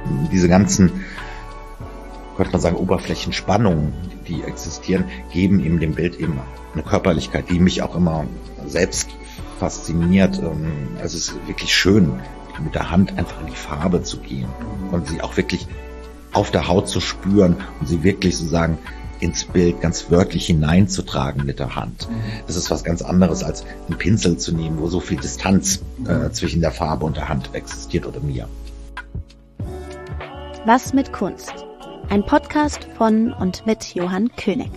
diese ganzen, könnte man sagen, Oberflächenspannungen, die existieren, geben eben dem Bild eben eine Körperlichkeit, die mich auch immer selbst fasziniert. Es ist wirklich schön, mit der Hand einfach in die Farbe zu gehen und sie auch wirklich auf der Haut zu spüren und sie wirklich sozusagen ins Bild ganz wörtlich hineinzutragen mit der Hand. Das ist was ganz anderes, als einen Pinsel zu nehmen, wo so viel Distanz zwischen der Farbe und der Hand existiert oder mir. Was mit Kunst? Ein Podcast von und mit Johann König.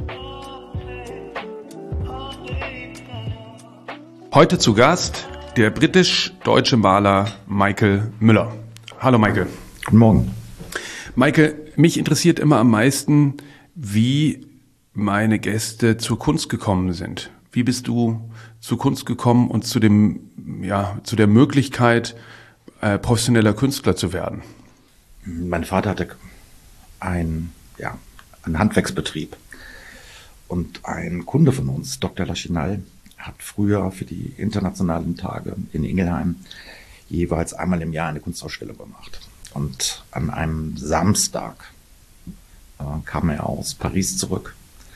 Heute zu Gast der britisch-deutsche Maler Michael Müller. Hallo Michael. Guten Morgen. Michael, mich interessiert immer am meisten, wie meine Gäste zur Kunst gekommen sind. Wie bist du zur Kunst gekommen und zu der Möglichkeit, professioneller Künstler zu werden? Mein Vater hatte einen Handwerksbetrieb und ein Kunde von uns, Dr. Lachinal, hat früher für die internationalen Tage in Ingelheim jeweils einmal im Jahr eine Kunstausstellung gemacht. Und an einem Samstag kam er aus Paris zurück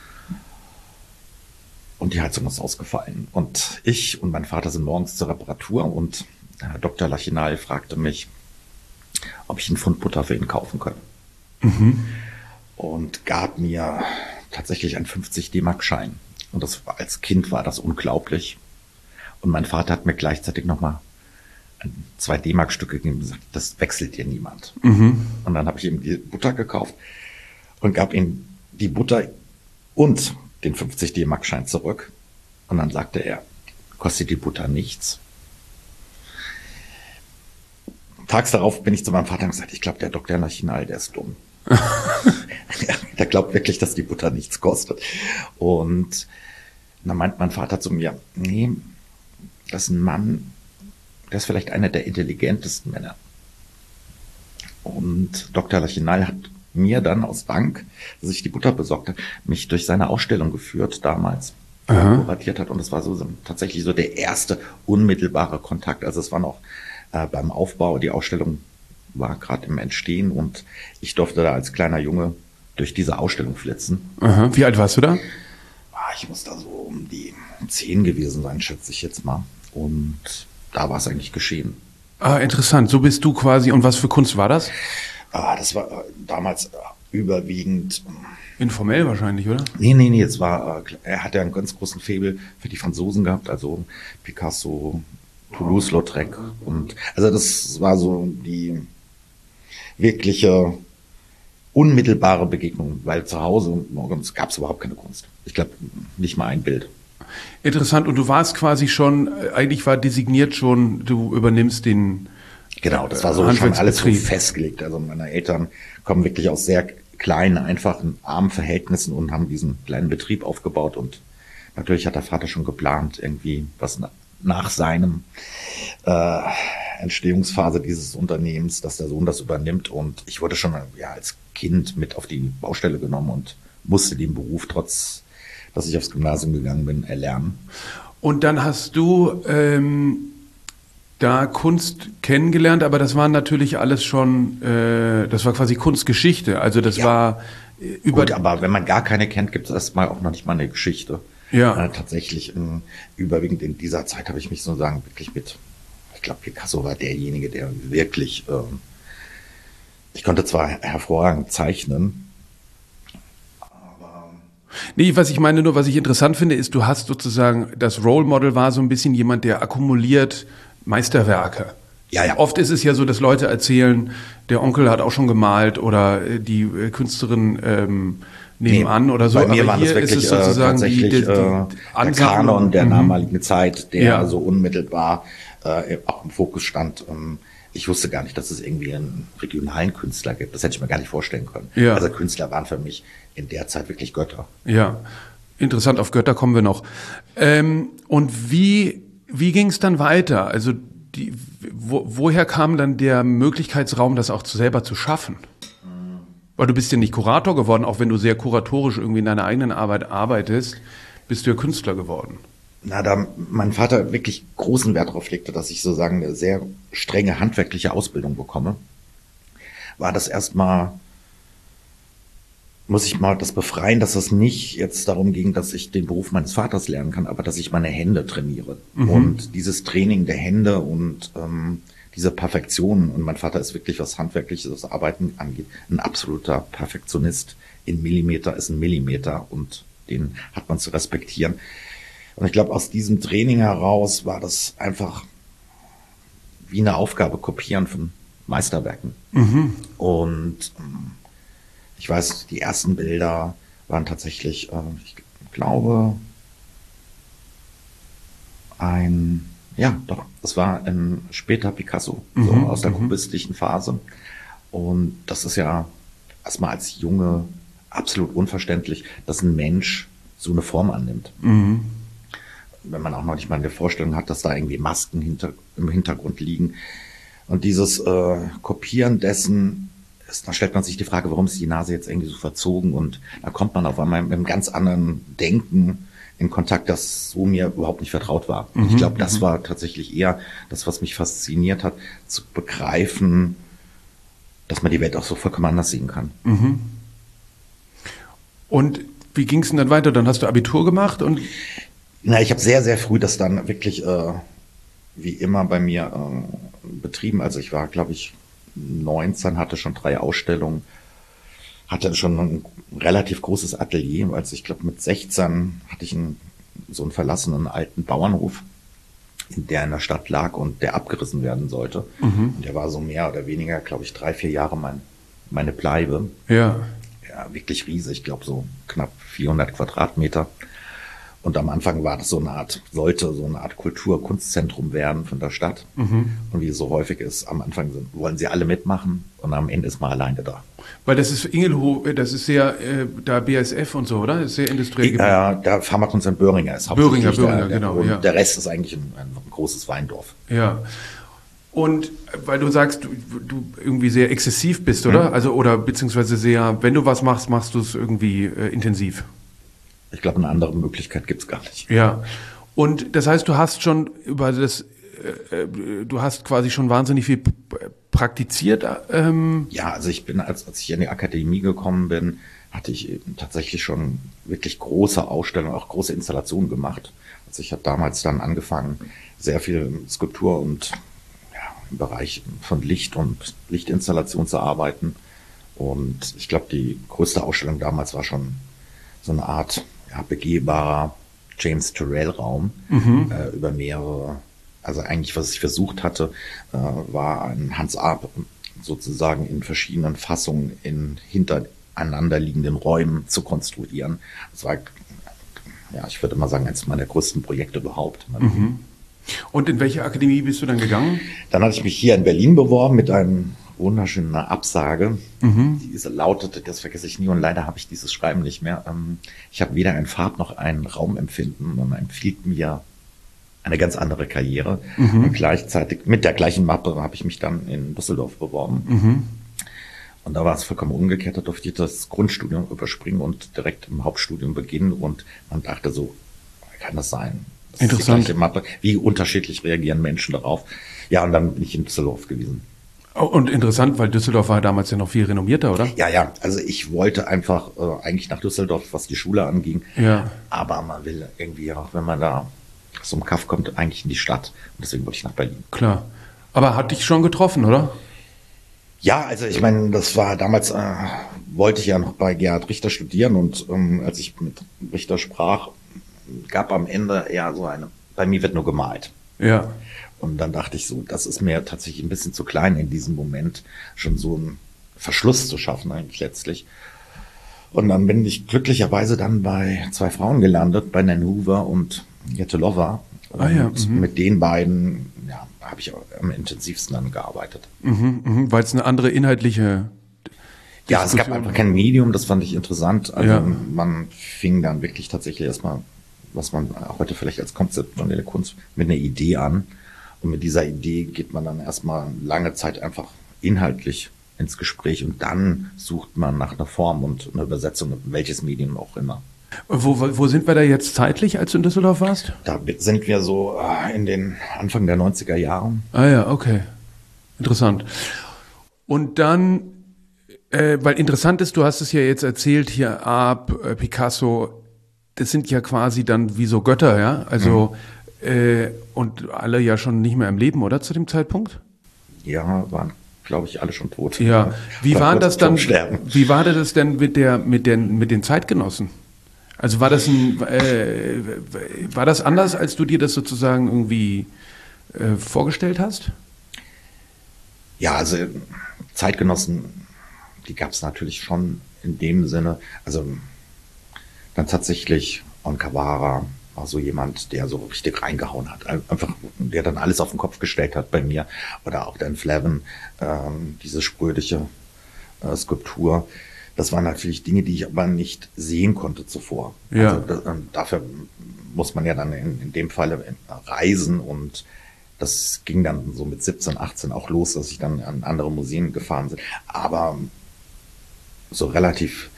und die Heizung ist ausgefallen. Und ich und mein Vater sind morgens zur Reparatur und Dr. Lachinal fragte mich, ob ich einen Pfund Butter für ihn kaufen könne. Und gab mir tatsächlich einen 50 D-Mark-Schein. Und als Kind war das unglaublich. Und mein Vater hat mir gleichzeitig nochmal 2 D-Mark-Stücke gegeben und gesagt, das wechselt dir niemand. Und dann habe ich ihm die Butter gekauft und gab ihm die Butter und den 50 D-Mark-Schein zurück. Und dann sagte er, kostet die Butter nichts. Tags darauf bin ich zu meinem Vater und gesagt, ich glaube, der Dr. Lachinal, der ist dumm. Der glaubt wirklich, dass die Butter nichts kostet. Und dann meint mein Vater zu mir, nee, das ist ein Mann, der ist vielleicht einer der intelligentesten Männer. Und Dr. Lachinal hat mir dann aus Dank, dass ich die Butter besorgt habe, mich durch seine Ausstellung geführt damals, kuratiert hat. Und es war tatsächlich so der erste unmittelbare Kontakt. Also es war noch beim Aufbau, die Ausstellung war gerade im Entstehen und ich durfte da als kleiner Junge durch diese Ausstellung flitzen. Wie alt warst du da? Ich muss da so um die 10 gewesen sein, schätze ich jetzt mal. Und da war es eigentlich geschehen. Interessant. So bist du quasi. Und was für Kunst war das? Das war damals überwiegend... Informell wahrscheinlich, oder? Nee. Er hatte einen ganz großen Faible für die Franzosen gehabt, also Picasso, Toulouse-Lautrec. Und also das war so die wirkliche unmittelbare Begegnung, weil zu Hause morgens gab es überhaupt keine Kunst. Ich glaube, nicht mal ein Bild. Interessant. Und du warst quasi schon, eigentlich war designiert schon, du übernimmst den Genau, das war so schon alles so festgelegt. Also meine Eltern kommen wirklich aus sehr kleinen, einfachen, armen Verhältnissen und haben diesen kleinen Betrieb aufgebaut. Und natürlich hat der Vater schon geplant, irgendwie was nach seinem Entstehungsphase dieses Unternehmens, dass der Sohn das übernimmt. Und ich wurde schon als Kind mit auf die Baustelle genommen und musste den Beruf, trotz dass ich aufs Gymnasium gegangen bin, erlernen. Und dann hast du da Kunst kennengelernt, aber das war natürlich alles schon, das war quasi Kunstgeschichte. Also das war Gut, aber wenn man gar keine kennt, gibt es erstmal auch noch nicht mal eine Geschichte. Ja. Tatsächlich überwiegend in dieser Zeit habe ich mich sozusagen wirklich ich glaube, Picasso war derjenige, der wirklich, ich konnte zwar hervorragend zeichnen, aber... Nee, was ich meine, nur was ich interessant finde, ist, du hast sozusagen, das Role Model war so ein bisschen jemand, der akkumuliert Meisterwerke. Ja. Oft ist es ja so, dass Leute erzählen, der Onkel hat auch schon gemalt oder die Künstlerin nebenan oder so. Bei mir aber war hier das wirklich ist es sozusagen tatsächlich der Kanon der damaligen Zeit, der so unmittelbar auch im Fokus stand. Ich wusste gar nicht, dass es irgendwie einen regionalen Künstler gibt. Das hätte ich mir gar nicht vorstellen können. Ja. Also Künstler waren für mich in der Zeit wirklich Götter. Ja, interessant, auf Götter kommen wir noch. Und wie ging es dann weiter? Also woher kam dann der Möglichkeitsraum, das auch selber zu schaffen? Weil du bist ja nicht Kurator geworden, auch wenn du sehr kuratorisch irgendwie in deiner eigenen Arbeit arbeitest, bist du ja Künstler geworden. Da mein Vater wirklich großen Wert darauf legte, dass ich sozusagen eine sehr strenge handwerkliche Ausbildung bekomme, war das erstmal, muss ich mal das befreien, dass es nicht jetzt darum ging, dass ich den Beruf meines Vaters lernen kann, aber dass ich meine Hände trainiere. Und dieses Training der Hände und diese Perfektion, und mein Vater ist wirklich, was handwerkliches Arbeiten angeht, ein absoluter Perfektionist. In Millimeter ist ein Millimeter und den hat man zu respektieren. Und ich glaube, aus diesem Training heraus war das einfach wie eine Aufgabe, Kopieren von Meisterwerken. Und ich weiß, die ersten Bilder waren tatsächlich, ich glaube, das war ein später Picasso, so aus der kubistischen Phase. Und das ist ja erstmal als Junge absolut unverständlich, dass ein Mensch so eine Form annimmt. Wenn man auch noch nicht mal eine Vorstellung hat, dass da irgendwie Masken im Hintergrund liegen. Und dieses Kopieren dessen, da stellt man sich die Frage, warum ist die Nase jetzt irgendwie so verzogen? Und da kommt man auf einmal mit einem ganz anderen Denken in Kontakt, das so mir überhaupt nicht vertraut war. Ich glaube, das war tatsächlich eher das, was mich fasziniert hat, zu begreifen, dass man die Welt auch so vollkommen anders sehen kann. Und wie ging es denn dann weiter? Dann hast du Abitur gemacht und... Na, ich habe sehr, sehr früh das dann wirklich, wie immer bei mir betrieben. Also ich war, glaube ich, 19, hatte schon 3 Ausstellungen, hatte schon ein relativ großes Atelier. Also ich glaube, mit 16 hatte ich so einen verlassenen alten Bauernhof, der in der Stadt lag und der abgerissen werden sollte. Und der war so mehr oder weniger, glaube ich, 3-4 Jahre meine Bleibe. Ja, wirklich riesig, ich glaube so knapp 400 Quadratmeter. Und am Anfang war das sollte so eine Art Kultur-Kunstzentrum werden von der Stadt. Und wie es so häufig ist, am Anfang wollen sie alle mitmachen und am Ende ist man alleine da. Weil das ist Ingelhof, das ist sehr, da BASF und so, oder? Das ist sehr industriell gebaut. Der Pharmakonzern Böhringer ist Böhringer, genau. Und ja. der Rest ist eigentlich ein großes Weindorf. Ja. Und weil du sagst, du irgendwie sehr exzessiv bist, oder? Also, oder beziehungsweise sehr, wenn du was machst, machst du es irgendwie intensiv. Ich glaube, eine andere Möglichkeit gibt's gar nicht. Ja. Und das heißt, du hast schon du hast quasi schon wahnsinnig viel praktiziert. Ja, also ich bin, als ich in die Akademie gekommen bin, hatte ich eben tatsächlich schon wirklich große Ausstellungen, auch große Installationen gemacht. Also ich habe damals dann angefangen, sehr viel Skulptur und im Bereich von Licht und Lichtinstallation zu arbeiten. Und ich glaube, die größte Ausstellung damals war schon so eine Art begehbarer James Turrell-Raum über mehrere. Also eigentlich, was ich versucht hatte, war ein Hans Arp sozusagen in verschiedenen Fassungen in hintereinander liegenden Räumen zu konstruieren. Das war, ich würde mal sagen, eines meiner größten Projekte überhaupt. Und in welche Akademie bist du dann gegangen? Dann hatte ich mich hier in Berlin beworben mit einem wunderschönen Absage. Diese lautete, das vergesse ich nie und leider habe ich dieses Schreiben nicht mehr. Ich habe weder ein Farb- noch ein Raumempfinden und man empfiehlt mir eine ganz andere Karriere. Und gleichzeitig mit der gleichen Mappe habe ich mich dann in Düsseldorf beworben. Und da war es vollkommen umgekehrt, da durfte ich das Grundstudium überspringen und direkt im Hauptstudium beginnen und man dachte so, kann das sein? Das interessant. ist die gleiche Mappe. Wie unterschiedlich reagieren Menschen darauf? Ja, und dann bin ich in Düsseldorf gewesen. Oh, und interessant, weil Düsseldorf war damals ja noch viel renommierter, oder? Ja, also ich wollte einfach eigentlich nach Düsseldorf, was die Schule anging. Ja. Aber man will irgendwie auch, wenn man da zum Kaff kommt, eigentlich in die Stadt. Und deswegen wollte ich nach Berlin. Klar. Aber hat dich schon getroffen, oder? Ja, also ich meine, das war damals, wollte ich ja noch bei Gerhard Richter studieren und als ich mit Richter sprach, gab am Ende eher so bei mir wird nur gemalt. Ja. Und dann dachte ich so, das ist mir tatsächlich ein bisschen zu klein in diesem Moment, schon so einen Verschluss zu schaffen eigentlich letztlich. Und dann bin ich glücklicherweise dann bei 2 Frauen gelandet, bei Nan Hoover und Jette Lover. Und mit den beiden habe ich am intensivsten dann gearbeitet. Weil es eine andere inhaltliche Ja, es gab einfach kein Medium, das fand ich interessant. Also man fing dann wirklich tatsächlich erstmal, was man heute vielleicht als konzeptionelle Kunst, mit einer Idee an. Und mit dieser Idee geht man dann erstmal lange Zeit einfach inhaltlich ins Gespräch und dann sucht man nach einer Form und einer Übersetzung, welches Medium auch immer. Wo sind wir da jetzt zeitlich, als du in Düsseldorf warst? Da sind wir so in den Anfang der 90er Jahre. Ah ja, okay. Interessant. Und dann Weil interessant ist, du hast es ja jetzt erzählt, hier Arp, Picasso, das sind ja quasi dann wie so Götter, ja? Also, und alle ja schon nicht mehr im Leben, oder, zu dem Zeitpunkt? Ja, waren, glaube ich, alle schon tot. Ja. Wie Oder war kurz das dann, vorm Sterben. wie war das denn mit den Zeitgenossen? Also war das war das anders, als du dir das sozusagen irgendwie vorgestellt hast? Ja, also Zeitgenossen, die gab es natürlich schon in dem Sinne. Also dann tatsächlich Onkawara war so jemand, der so richtig reingehauen hat. Einfach, der dann alles auf den Kopf gestellt hat bei mir. Oder auch Dan Flavin, diese sprödige Skulptur. Das waren natürlich Dinge, die ich aber nicht sehen konnte zuvor. Ja. Also dafür muss man ja dann in dem Falle reisen, und das ging dann so mit 17, 18 auch los, dass ich dann an andere Museen gefahren bin. Aber so relativ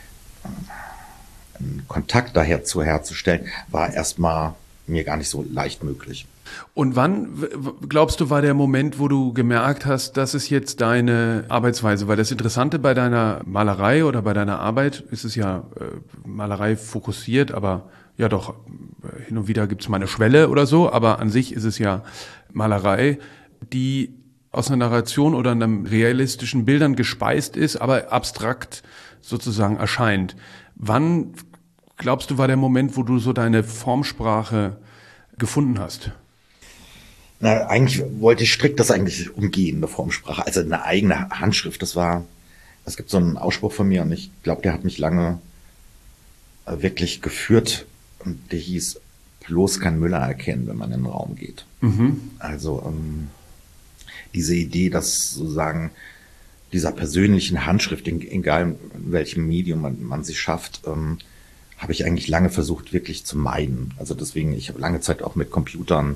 einen Kontakt dazu herzustellen, war erstmal mir gar nicht so leicht möglich. Und wann, glaubst du, war der Moment, wo du gemerkt hast, das ist jetzt deine Arbeitsweise? Weil das Interessante bei deiner Malerei oder bei deiner Arbeit ist es ja Malerei fokussiert, aber ja doch, hin und wieder gibt's mal eine Schwelle oder so, aber an sich ist es ja Malerei, die aus einer Narration oder einem realistischen Bildern gespeist ist, aber abstrakt sozusagen erscheint. Wann, glaubst du, war der Moment, wo du so deine Formsprache gefunden hast? Na, eigentlich wollte ich strikt das eigentlich umgehen, eine Formsprache, also eine eigene Handschrift. Es gibt so einen Ausspruch von mir, und ich glaube, der hat mich lange wirklich geführt, und der hieß: bloß kann Müller erkennen, wenn man in den Raum geht. Also diese Idee, dass sozusagen dieser persönlichen Handschrift, egal in welchem Medium man sie schafft, habe ich eigentlich lange versucht wirklich zu meiden. Also deswegen, ich habe lange Zeit auch mit Computern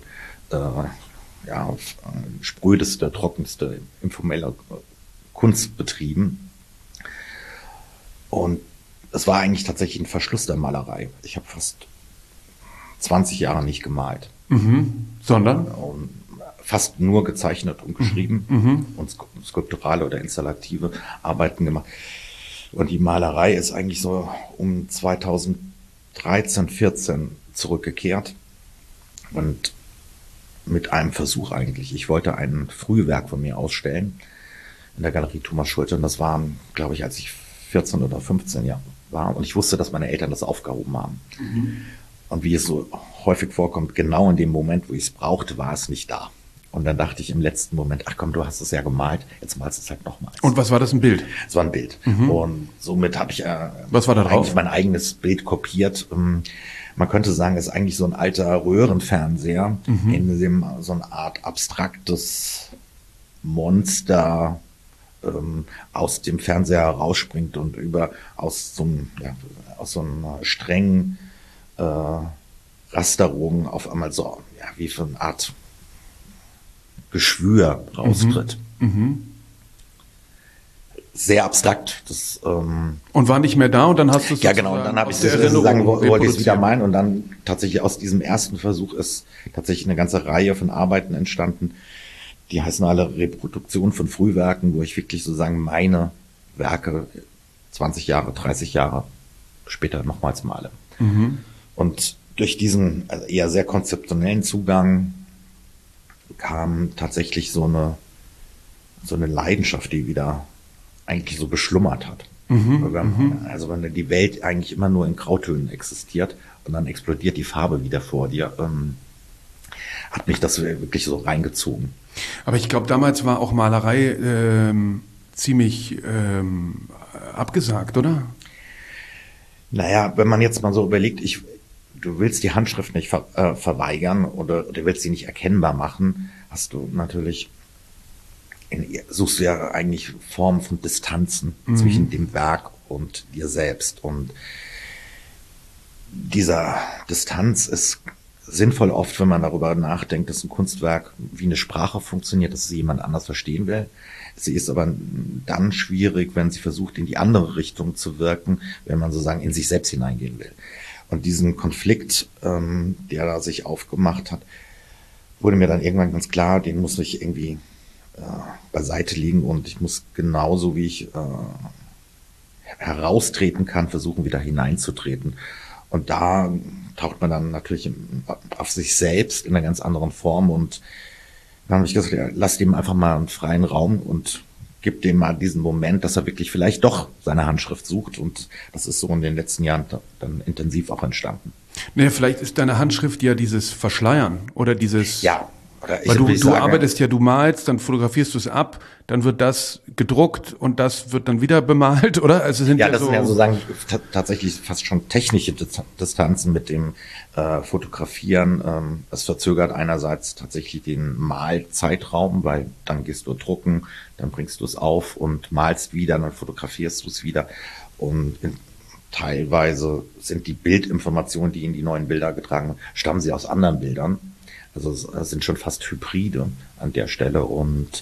sprödeste, trockenste, informelle Kunst betrieben. Und es war eigentlich tatsächlich ein Verschluss der Malerei. Ich habe fast 20 Jahre nicht gemalt. Sondern? Und fast nur gezeichnet und geschrieben und skulpturale oder installative Arbeiten gemacht. Und die Malerei ist eigentlich so um 2013, 14 zurückgekehrt. Und mit einem Versuch eigentlich. Ich wollte ein Frühwerk von mir ausstellen in der Galerie Thomas Schulte. Und das war, glaube ich, als ich 14 oder 15 Jahre war. Und ich wusste, dass meine Eltern das aufgehoben haben. Und wie es so häufig vorkommt, genau in dem Moment, wo ich es brauchte, war es nicht da. Und dann dachte ich im letzten Moment, ach komm, du hast es ja gemalt, jetzt malst du es halt nochmals. Und was war das, ein Bild? Es war ein Bild. Und somit habe ich was war da drauf? Eigentlich mein eigenes Bild kopiert. Man könnte sagen, es ist eigentlich so ein alter Röhrenfernseher, in dem so eine Art abstraktes Monster aus dem Fernseher rausspringt und aus so einer strengen Rasterung auf einmal so, ja, wie für eine Art Geschwür raustritt. Sehr abstrakt. Und war nicht mehr da, und dann hast du es ja, genau. Und dann habe ich wollte ich es wieder meinen, und dann tatsächlich aus diesem ersten Versuch ist tatsächlich eine ganze Reihe von Arbeiten entstanden. Die heißen alle Reproduktion von Frühwerken, wo ich wirklich sozusagen meine Werke 20 Jahre, 30 Jahre später nochmals male. Und durch diesen eher sehr konzeptionellen Zugang kam tatsächlich so eine Leidenschaft, die wieder eigentlich so geschlummert hat. Also wenn die Welt eigentlich immer nur in Grautönen existiert und dann explodiert die Farbe wieder vor dir, hat mich das wirklich so reingezogen. Aber ich glaube, damals war auch Malerei ziemlich abgesagt, oder? Naja, wenn man jetzt mal so überlegt, du willst die Handschrift nicht verweigern oder du willst sie nicht erkennbar machen, hast du natürlich, suchst du ja eigentlich Formen von Distanzen zwischen dem Werk und dir selbst. Und dieser Distanz ist sinnvoll oft, wenn man darüber nachdenkt, dass ein Kunstwerk wie eine Sprache funktioniert, dass es jemand anders verstehen will. Sie ist aber dann schwierig, wenn sie versucht, in die andere Richtung zu wirken, wenn man sozusagen in sich selbst hineingehen will. Und diesen Konflikt, der da sich aufgemacht hat, wurde mir dann irgendwann ganz klar, den muss ich irgendwie beiseite liegen und ich muss genauso wie ich heraustreten kann, versuchen wieder hineinzutreten. Und da taucht man dann natürlich auf sich selbst in einer ganz anderen Form und dann habe ich gesagt, ja, lass dem einfach mal einen freien Raum und gib dem mal diesen Moment, dass er wirklich vielleicht doch seine Handschrift sucht und das ist so in den letzten Jahren dann intensiv auch entstanden. Naja, vielleicht ist deine Handschrift ja dieses Verschleiern oder dieses... Ja. Weil du arbeitest ja, du malst, dann fotografierst du es ab, dann wird das gedruckt und das wird dann wieder bemalt, oder? Also sind das sind ja sozusagen tatsächlich fast schon technische Distanzen mit dem Fotografieren. Es verzögert einerseits tatsächlich den Malzeitraum, weil dann gehst du drucken, dann bringst du es auf und malst wieder, dann fotografierst du es wieder. Und teilweise sind die Bildinformationen, die in die neuen Bilder getragen werden, stammen sie aus anderen Bildern. Also es sind schon fast Hybride an der Stelle und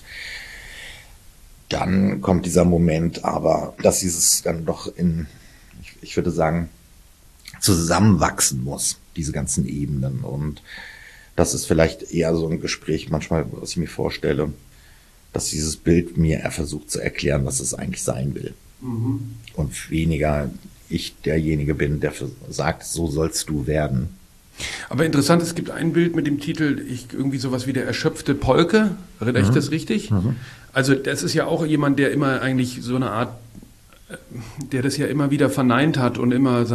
dann kommt dieser Moment, aber dass dieses dann doch ich würde sagen, zusammenwachsen muss, diese ganzen Ebenen und das ist vielleicht eher so ein Gespräch manchmal, was ich mir vorstelle, dass dieses Bild mir eher versucht zu erklären, was es eigentlich sein will und weniger ich derjenige bin, der sagt, so sollst du werden. Aber interessant, es gibt ein Bild mit dem Titel, irgendwie sowas wie der erschöpfte Polke. Erinnere ich das richtig? Also das ist ja auch jemand, der immer eigentlich so eine Art, der das ja immer wieder verneint hat und immer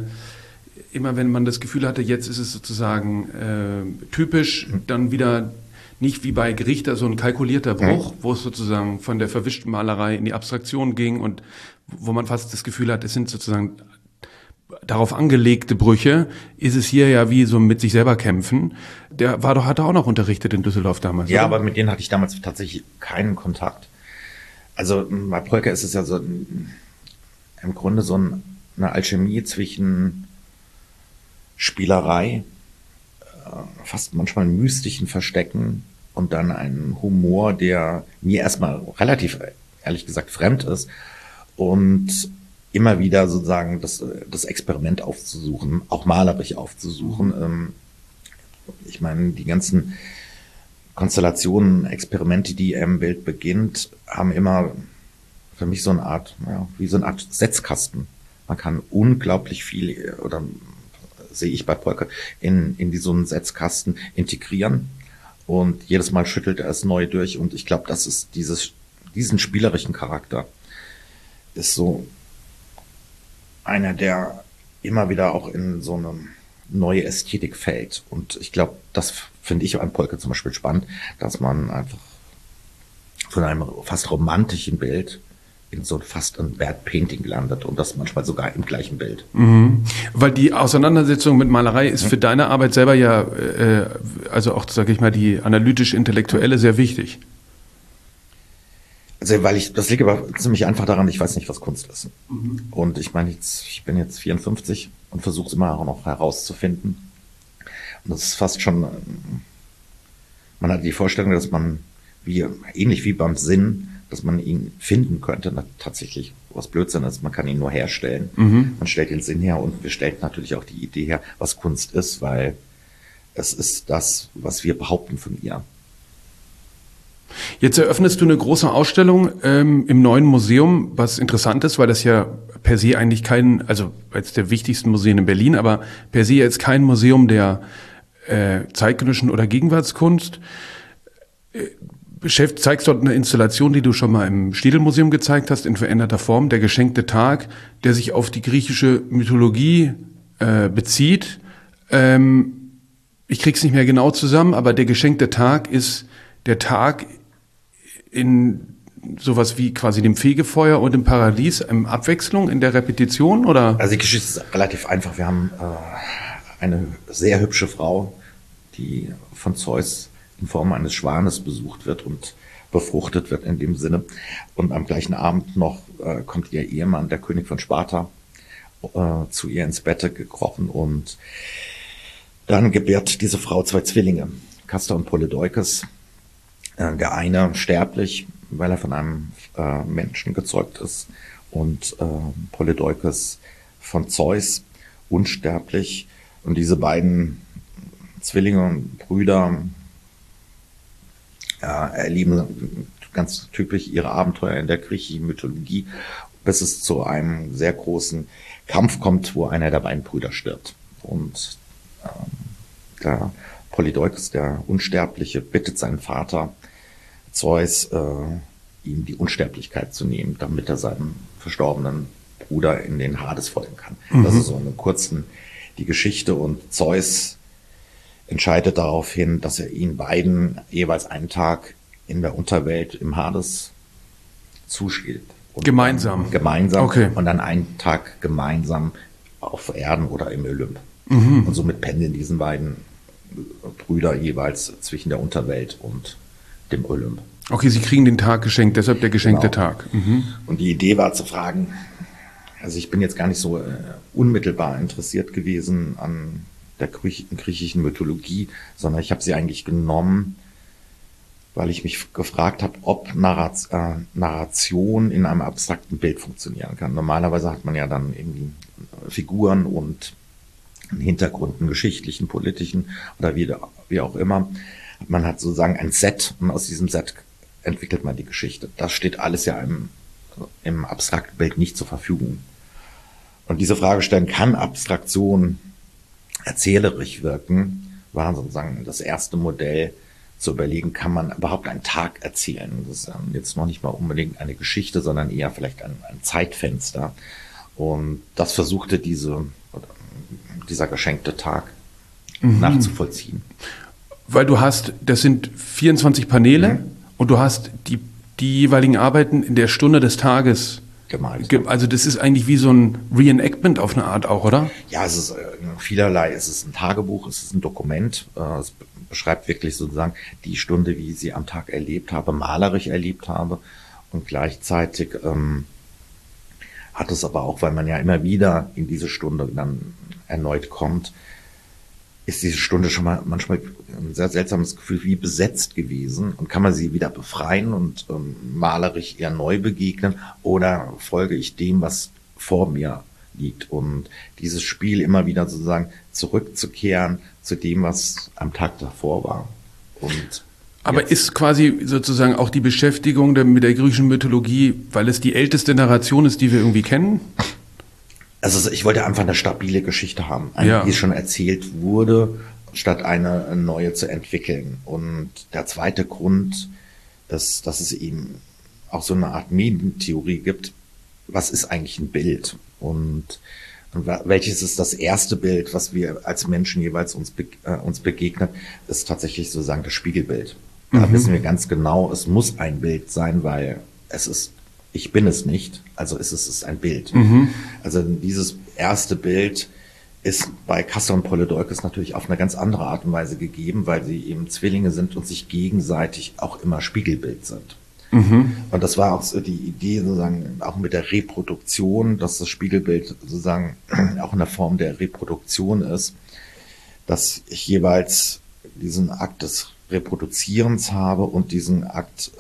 wenn man das Gefühl hatte, jetzt ist es sozusagen typisch, dann wieder nicht wie bei Richter so ein kalkulierter Bruch, wo es sozusagen von der verwischten Malerei in die Abstraktion ging und wo man fast das Gefühl hat, es sind sozusagen darauf angelegte Brüche, ist es hier ja wie so mit sich selber kämpfen. Hat er auch noch unterrichtet in Düsseldorf damals. Ja, oder? aber mit denen hatte ich damals tatsächlich keinen Kontakt. Also bei Polke ist es ja so im Grunde so eine Alchemie zwischen Spielerei, fast manchmal mystischen Verstecken und dann ein Humor, der mir erstmal relativ, ehrlich gesagt, fremd ist und immer wieder sozusagen das Experiment aufzusuchen, auch malerisch aufzusuchen. Ich meine, die ganzen Konstellationen, Experimente, die er im Bild beginnt, haben immer für mich so eine Art, wie so eine Art Setzkasten. Man kann unglaublich viel, oder sehe ich bei Polke, in so einen Setzkasten integrieren und jedes Mal schüttelt er es neu durch und ich glaube, das ist diesen spielerischen Charakter ist so einer, der immer wieder auch in so eine neue Ästhetik fällt. Und ich glaube, das finde ich an Polke zum Beispiel spannend, dass man einfach von einem fast romantischen Bild in so fast ein Bad Painting landet und das manchmal sogar im gleichen Bild. Mhm. Weil die Auseinandersetzung mit Malerei ist für deine Arbeit selber ja, also auch, sage ich mal, die analytisch-intellektuelle sehr wichtig. Also das liegt aber ziemlich einfach daran, ich weiß nicht, was Kunst ist. Und ich meine, ich bin jetzt 54 und versuche es immer auch noch herauszufinden. Und das ist fast schon, man hat die Vorstellung, dass man ähnlich wie beim Sinn, dass man ihn finden könnte. Tatsächlich, was Blödsinn ist, man kann ihn nur herstellen. Man stellt den Sinn her und wir stellen natürlich auch die Idee her, was Kunst ist, weil es ist das, was wir behaupten von ihr. Jetzt eröffnest du eine große Ausstellung im neuen Museum, was interessant ist, weil das ja per se eigentlich als der wichtigsten Museen in Berlin, aber per se jetzt kein Museum der zeitgenössischen oder Gegenwartskunst. Zeigst dort eine Installation, die du schon mal im Städelmuseum gezeigt hast, in veränderter Form, der geschenkte Tag, der sich auf die griechische Mythologie bezieht. Ich krieg's nicht mehr genau zusammen, aber der geschenkte Tag ist der Tag in sowas wie quasi dem Fegefeuer und dem Paradies, Abwechslung in der Repetition, oder? Also die Geschichte ist relativ einfach. Wir haben eine sehr hübsche Frau, die von Zeus in Form eines Schwanes besucht wird und befruchtet wird in dem Sinne. Und am gleichen Abend noch kommt ihr Ehemann, der König von Sparta, zu ihr ins Bett gekrochen und dann gebärt diese Frau 2 Zwillinge, Castor und Polydeukes. Der eine sterblich, weil er von einem Menschen gezeugt ist, und Polydeukes von Zeus unsterblich. Und diese beiden Zwillinge und Brüder erleben ganz typisch ihre Abenteuer in der griechischen Mythologie, bis es zu einem sehr großen Kampf kommt, wo einer der beiden Brüder stirbt. Und der Polydeukes, der Unsterbliche, bittet seinen Vater Zeus, ihm die Unsterblichkeit zu nehmen, damit er seinem verstorbenen Bruder in den Hades folgen kann. Das ist so in kurzen die Geschichte, und Zeus entscheidet daraufhin, dass er ihnen beiden jeweils einen Tag in der Unterwelt im Hades zusteht. Gemeinsam? Gemeinsam. Okay. Und dann einen Tag gemeinsam auf Erden oder im Olymp. Und somit pendeln diesen beiden Brüder jeweils zwischen der Unterwelt und dem Olymp. Okay, sie kriegen den Tag geschenkt, deshalb der geschenkte Genau. Tag. Und die Idee war zu fragen, also ich bin jetzt gar nicht so unmittelbar interessiert gewesen an der griechischen Mythologie, sondern ich habe sie eigentlich genommen, weil ich mich gefragt habe, ob Narration in einem abstrakten Bild funktionieren kann. Normalerweise hat man ja dann irgendwie Figuren und einen Hintergrund, einen geschichtlichen, politischen oder wie auch immer. Man hat sozusagen ein Set, und aus diesem Set entwickelt man die Geschichte. Das steht alles ja im abstrakten Bild nicht zur Verfügung. Und diese Frage stellen, kann Abstraktion erzählerisch wirken, war sozusagen das erste Modell zu überlegen, kann man überhaupt einen Tag erzählen. Das ist jetzt noch nicht mal unbedingt eine Geschichte, sondern eher vielleicht ein Zeitfenster. Und das versuchte dieser geschenkte Tag nachzuvollziehen. Weil du hast, das sind 24 Paneele und du hast die jeweiligen Arbeiten in der Stunde des Tages gemalt. Also das ist eigentlich wie so ein Reenactment auf eine Art auch, oder? Ja, es ist vielerlei. Es ist ein Tagebuch, es ist ein Dokument. Es beschreibt wirklich sozusagen die Stunde, wie ich sie am Tag erlebt habe, malerisch erlebt habe. Und gleichzeitig hat es aber auch, weil man ja immer wieder in diese Stunde dann erneut kommt, ist diese Stunde schon mal manchmal ein sehr seltsames Gefühl, wie besetzt gewesen, und kann man sie wieder befreien und malerisch eher neu begegnen, oder folge ich dem, was vor mir liegt, und dieses Spiel immer wieder sozusagen zurückzukehren zu dem, was am Tag davor war. Und aber ist quasi sozusagen auch die Beschäftigung mit der griechischen Mythologie, weil es die älteste Narration ist, die wir irgendwie kennen? Also ich wollte einfach eine stabile Geschichte haben, die schon erzählt wurde, statt eine neue zu entwickeln. Und der zweite Grund ist, dass es eben auch so eine Art Medientheorie gibt. Was ist eigentlich ein Bild? Und welches ist das erste Bild, was wir als Menschen jeweils uns begegnet, ist tatsächlich sozusagen das Spiegelbild. Da wissen wir ganz genau, es muss ein Bild sein, weil ich bin es nicht, also ist es ein Bild. Also dieses erste Bild ist bei Castor und Polydeukes natürlich auf eine ganz andere Art und Weise gegeben, weil sie eben Zwillinge sind und sich gegenseitig auch immer Spiegelbild sind. Und das war auch so die Idee sozusagen auch mit der Reproduktion, dass das Spiegelbild sozusagen auch in der Form der Reproduktion ist, dass ich jeweils diesen Akt des Reproduzierens habe und diesen Akt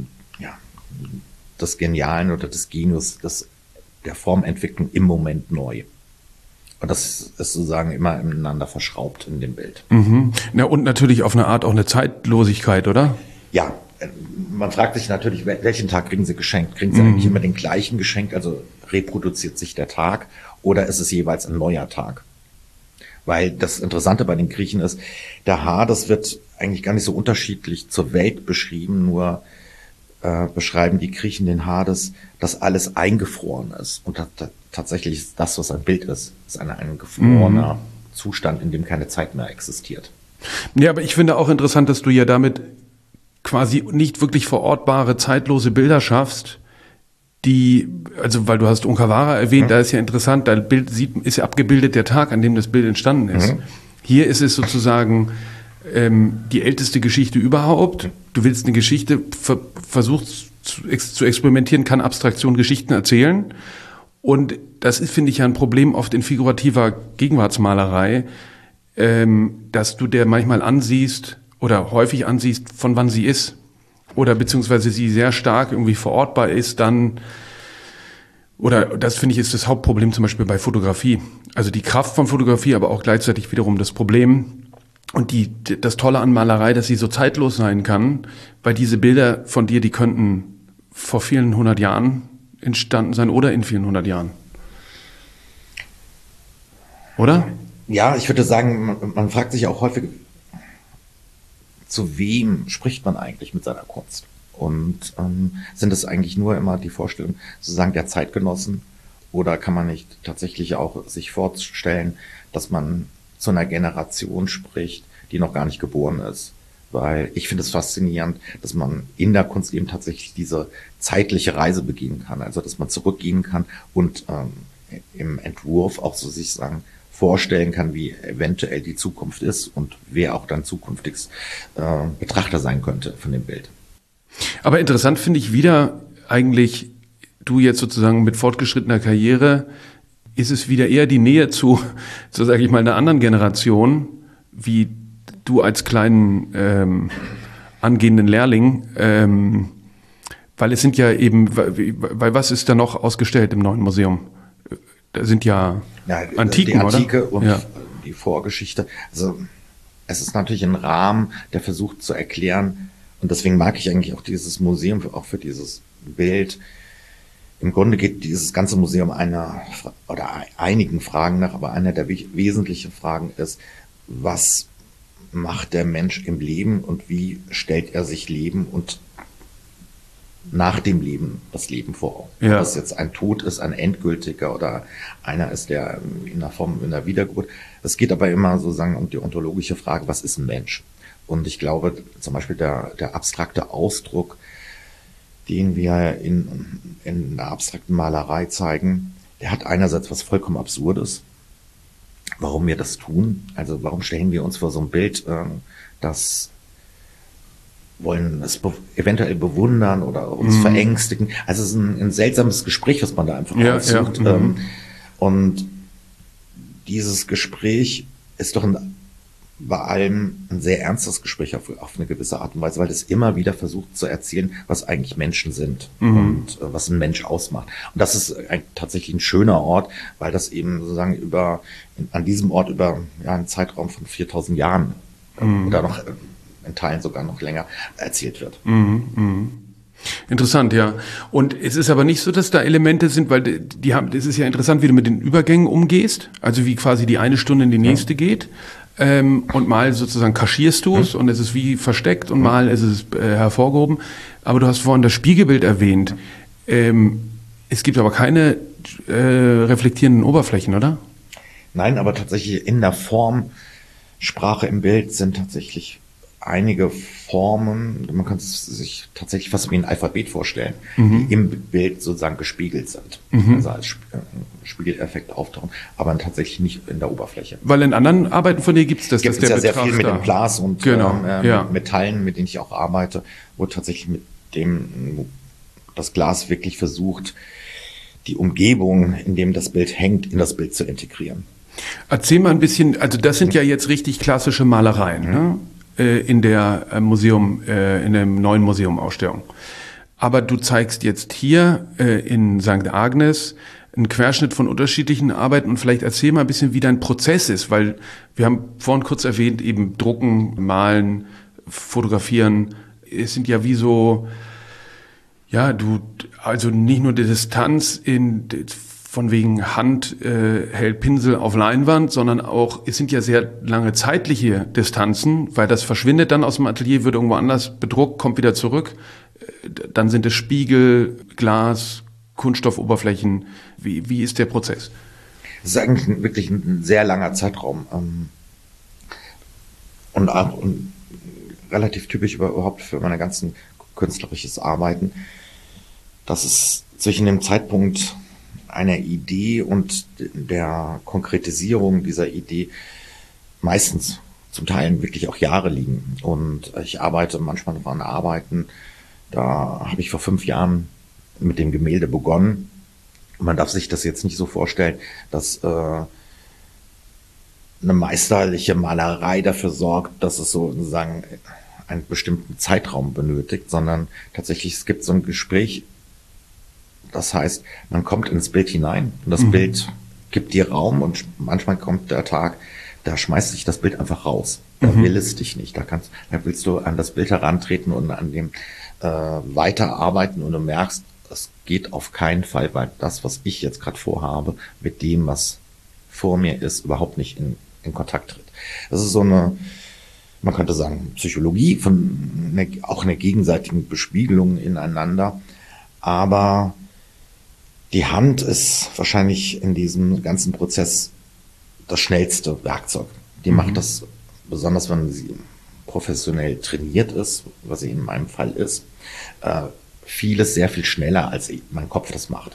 des Genialen oder des Genius, der Formentwicklung im Moment neu. Und das ist sozusagen immer ineinander verschraubt in dem Bild. Na, und natürlich auf eine Art auch eine Zeitlosigkeit, oder? Ja, man fragt sich natürlich, welchen Tag kriegen Sie geschenkt? Kriegen Sie eigentlich immer den gleichen geschenkt, also reproduziert sich der Tag, oder ist es jeweils ein neuer Tag? Weil das Interessante bei den Griechen ist, der Hades wird eigentlich gar nicht so unterschiedlich zur Welt beschrieben, nur beschreiben die Griechen den Hades, dass alles eingefroren ist. Und tatsächlich ist das, was ein Bild ist ein gefrorener Zustand, in dem keine Zeit mehr existiert. Ja, aber ich finde auch interessant, dass du ja damit quasi nicht wirklich verortbare, zeitlose Bilder schaffst, also weil du hast Onkavara erwähnt, da ist ja interessant, da ist ja abgebildet der Tag, an dem das Bild entstanden ist. Hier ist es sozusagen die älteste Geschichte überhaupt. Du willst eine Geschichte, versuchst zu experimentieren, kann Abstraktion Geschichten erzählen. Und das ist, finde ich, ja ein Problem oft in figurativer Gegenwartsmalerei, dass du der manchmal ansiehst oder häufig ansiehst, von wann sie ist. Oder beziehungsweise sie sehr stark irgendwie verortbar ist, dann, oder das finde ich ist das Hauptproblem zum Beispiel bei Fotografie. Also die Kraft von Fotografie, aber auch gleichzeitig wiederum das Problem, Und das Tolle an Malerei, dass sie so zeitlos sein kann, weil diese Bilder von dir, die könnten vor vielen 100 Jahren entstanden sein oder in vielen 100 Jahren. Oder? Ja, ich würde sagen, man fragt sich auch häufig, zu wem spricht man eigentlich mit seiner Kunst? Und sind es eigentlich nur immer die Vorstellungen sozusagen der Zeitgenossen? Oder kann man nicht tatsächlich auch sich vorstellen, dass man zu einer Generation spricht, die noch gar nicht geboren ist? Weil ich finde es faszinierend, dass man in der Kunst eben tatsächlich diese zeitliche Reise begehen kann. Also dass man zurückgehen kann und im Entwurf auch so sich sagen, vorstellen kann, wie eventuell die Zukunft ist und wer auch dann zukünftig Betrachter sein könnte von dem Bild. Aber interessant finde ich wieder eigentlich, du jetzt sozusagen mit fortgeschrittener Karriere, ist es wieder eher die Nähe zu sage ich mal, einer anderen Generation, wie du als kleinen angehenden Lehrling, weil es sind ja eben, weil was ist da noch ausgestellt im neuen Museum? Da sind ja Antiken, die Antike oder? Und die Vorgeschichte. Also es ist natürlich ein Rahmen, der versucht zu erklären, und deswegen mag ich eigentlich auch dieses Museum, auch für dieses Bild. Im Grunde geht dieses ganze Museum einigen Fragen nach, aber einer der wesentlichen Fragen ist, was macht der Mensch im Leben und wie stellt er sich Leben und nach dem Leben das Leben vor Augen. Ja. Ob das jetzt ein Tod ist, ein endgültiger oder einer ist, der in der Wiedergeburt. Es geht aber immer sozusagen um die ontologische Frage, was ist ein Mensch? Und ich glaube, zum Beispiel der abstrakte Ausdruck, den wir in der abstrakten Malerei zeigen, der hat einerseits was vollkommen Absurdes. Warum wir das tun? Also warum stellen wir uns vor so ein Bild, das wollen es eventuell bewundern oder uns verängstigen. Also es ist ein seltsames Gespräch, was man da einfach aussucht. Ja. Und dieses Gespräch ist doch bei allem ein sehr ernstes Gespräch auf eine gewisse Art und Weise, weil es immer wieder versucht zu erzählen, was eigentlich Menschen sind und was ein Mensch ausmacht. Und das ist tatsächlich ein schöner Ort, weil das eben sozusagen an diesem Ort über einen Zeitraum von 4000 Jahren oder noch in Teilen sogar noch länger erzählt wird. Interessant, ja. Und es ist aber nicht so, dass da Elemente sind, weil es ist ja interessant, wie du mit den Übergängen umgehst, also wie quasi die eine Stunde in die nächste geht. Und mal sozusagen kaschierst du es und es ist wie versteckt und mal ist es hervorgehoben. Aber du hast vorhin das Spiegelbild erwähnt. Es gibt aber keine reflektierenden Oberflächen, oder? Nein, aber tatsächlich in der Formsprache im Bild sind tatsächlich einige Formen, man kann es sich tatsächlich fast wie ein Alphabet vorstellen, die im Bild sozusagen gespiegelt sind. Also als Spiegeleffekt auftauchen, aber tatsächlich nicht in der Oberfläche. Weil in anderen Arbeiten von dir gibt es das, dass der Betrachter, sehr viel mit dem Glas und mit Metallen, mit denen ich auch arbeite, wo tatsächlich mit dem das Glas wirklich versucht, die Umgebung, in dem das Bild hängt, in das Bild zu integrieren. Erzähl mal ein bisschen, also das sind ja jetzt richtig klassische Malereien, ne? In der in der neuen Museumausstellung. Aber du zeigst jetzt hier in St. Agnes einen Querschnitt von unterschiedlichen Arbeiten und vielleicht erzähl mal ein bisschen, wie dein Prozess ist, weil wir haben vorhin kurz erwähnt, eben drucken, malen, fotografieren, es sind ja wie so, also nicht nur die Distanz von wegen Hand hält Pinsel auf Leinwand, sondern auch, es sind ja sehr lange zeitliche Distanzen, weil das verschwindet dann aus dem Atelier, wird irgendwo anders bedruckt, kommt wieder zurück. Dann sind es Spiegel, Glas, Kunststoffoberflächen. Wie ist der Prozess? Das ist eigentlich wirklich ein sehr langer Zeitraum und auch relativ typisch überhaupt für meine ganzen künstlerisches Arbeiten, dass es zwischen dem Zeitpunkt einer Idee und der Konkretisierung dieser Idee meistens zum Teil wirklich auch Jahre liegen. Und ich arbeite manchmal noch an Arbeiten, da habe ich vor 5 Jahren mit dem Gemälde begonnen. Man darf sich das jetzt nicht so vorstellen, dass eine meisterliche Malerei dafür sorgt, dass es sozusagen einen bestimmten Zeitraum benötigt, sondern tatsächlich es gibt so ein Gespräch. Das heißt, man kommt ins Bild hinein und das Bild gibt dir Raum und manchmal kommt der Tag, da schmeißt sich das Bild einfach raus. Da will es dich nicht. Da willst du an das Bild herantreten und an dem weiterarbeiten und du merkst, das geht auf keinen Fall, weil das, was ich jetzt gerade vorhabe, mit dem, was vor mir ist, überhaupt nicht in Kontakt tritt. Das ist so eine, man könnte sagen, Psychologie auch eine gegenseitigen Bespiegelung ineinander. Aber die Hand ist wahrscheinlich in diesem ganzen Prozess das schnellste Werkzeug. Die macht das, besonders wenn sie professionell trainiert ist, was sie in meinem Fall ist, vieles sehr viel schneller, als mein Kopf das macht.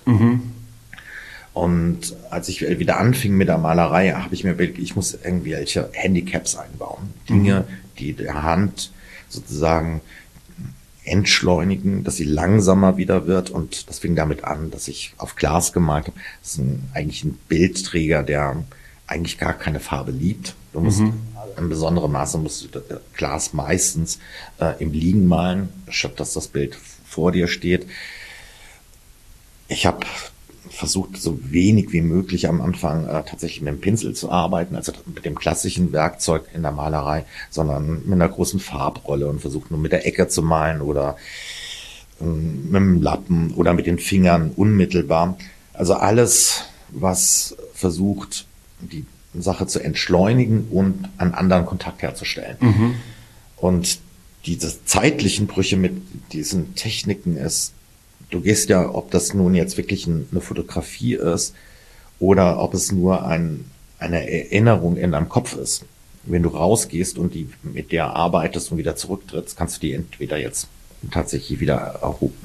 Und als ich wieder anfing mit der Malerei, habe ich mir überlegt, ich muss irgendwelche Handicaps einbauen. Dinge, die der Hand sozusagen entschleunigen, dass sie langsamer wieder wird. Und das fing damit an, dass ich auf Glas gemalt habe. Das ist eigentlich ein Bildträger, der eigentlich gar keine Farbe liebt. Du musst in besonderem Maße Glas meistens im Liegen malen, statt dass das Bild vor dir steht. Ich habe versucht, so wenig wie möglich am Anfang tatsächlich mit dem Pinsel zu arbeiten, also mit dem klassischen Werkzeug in der Malerei, sondern mit einer großen Farbrolle und versucht nur mit der Ecke zu malen oder mit dem Lappen oder mit den Fingern unmittelbar. Also alles, was versucht, die Sache zu entschleunigen und einen anderen Kontakt herzustellen. Und diese zeitlichen Brüche mit diesen Techniken ist, du gehst ja, ob das nun jetzt wirklich eine Fotografie ist oder ob es nur eine Erinnerung in deinem Kopf ist. Wenn du rausgehst und mit der arbeitest und wieder zurücktrittst, kannst du die entweder jetzt tatsächlich wieder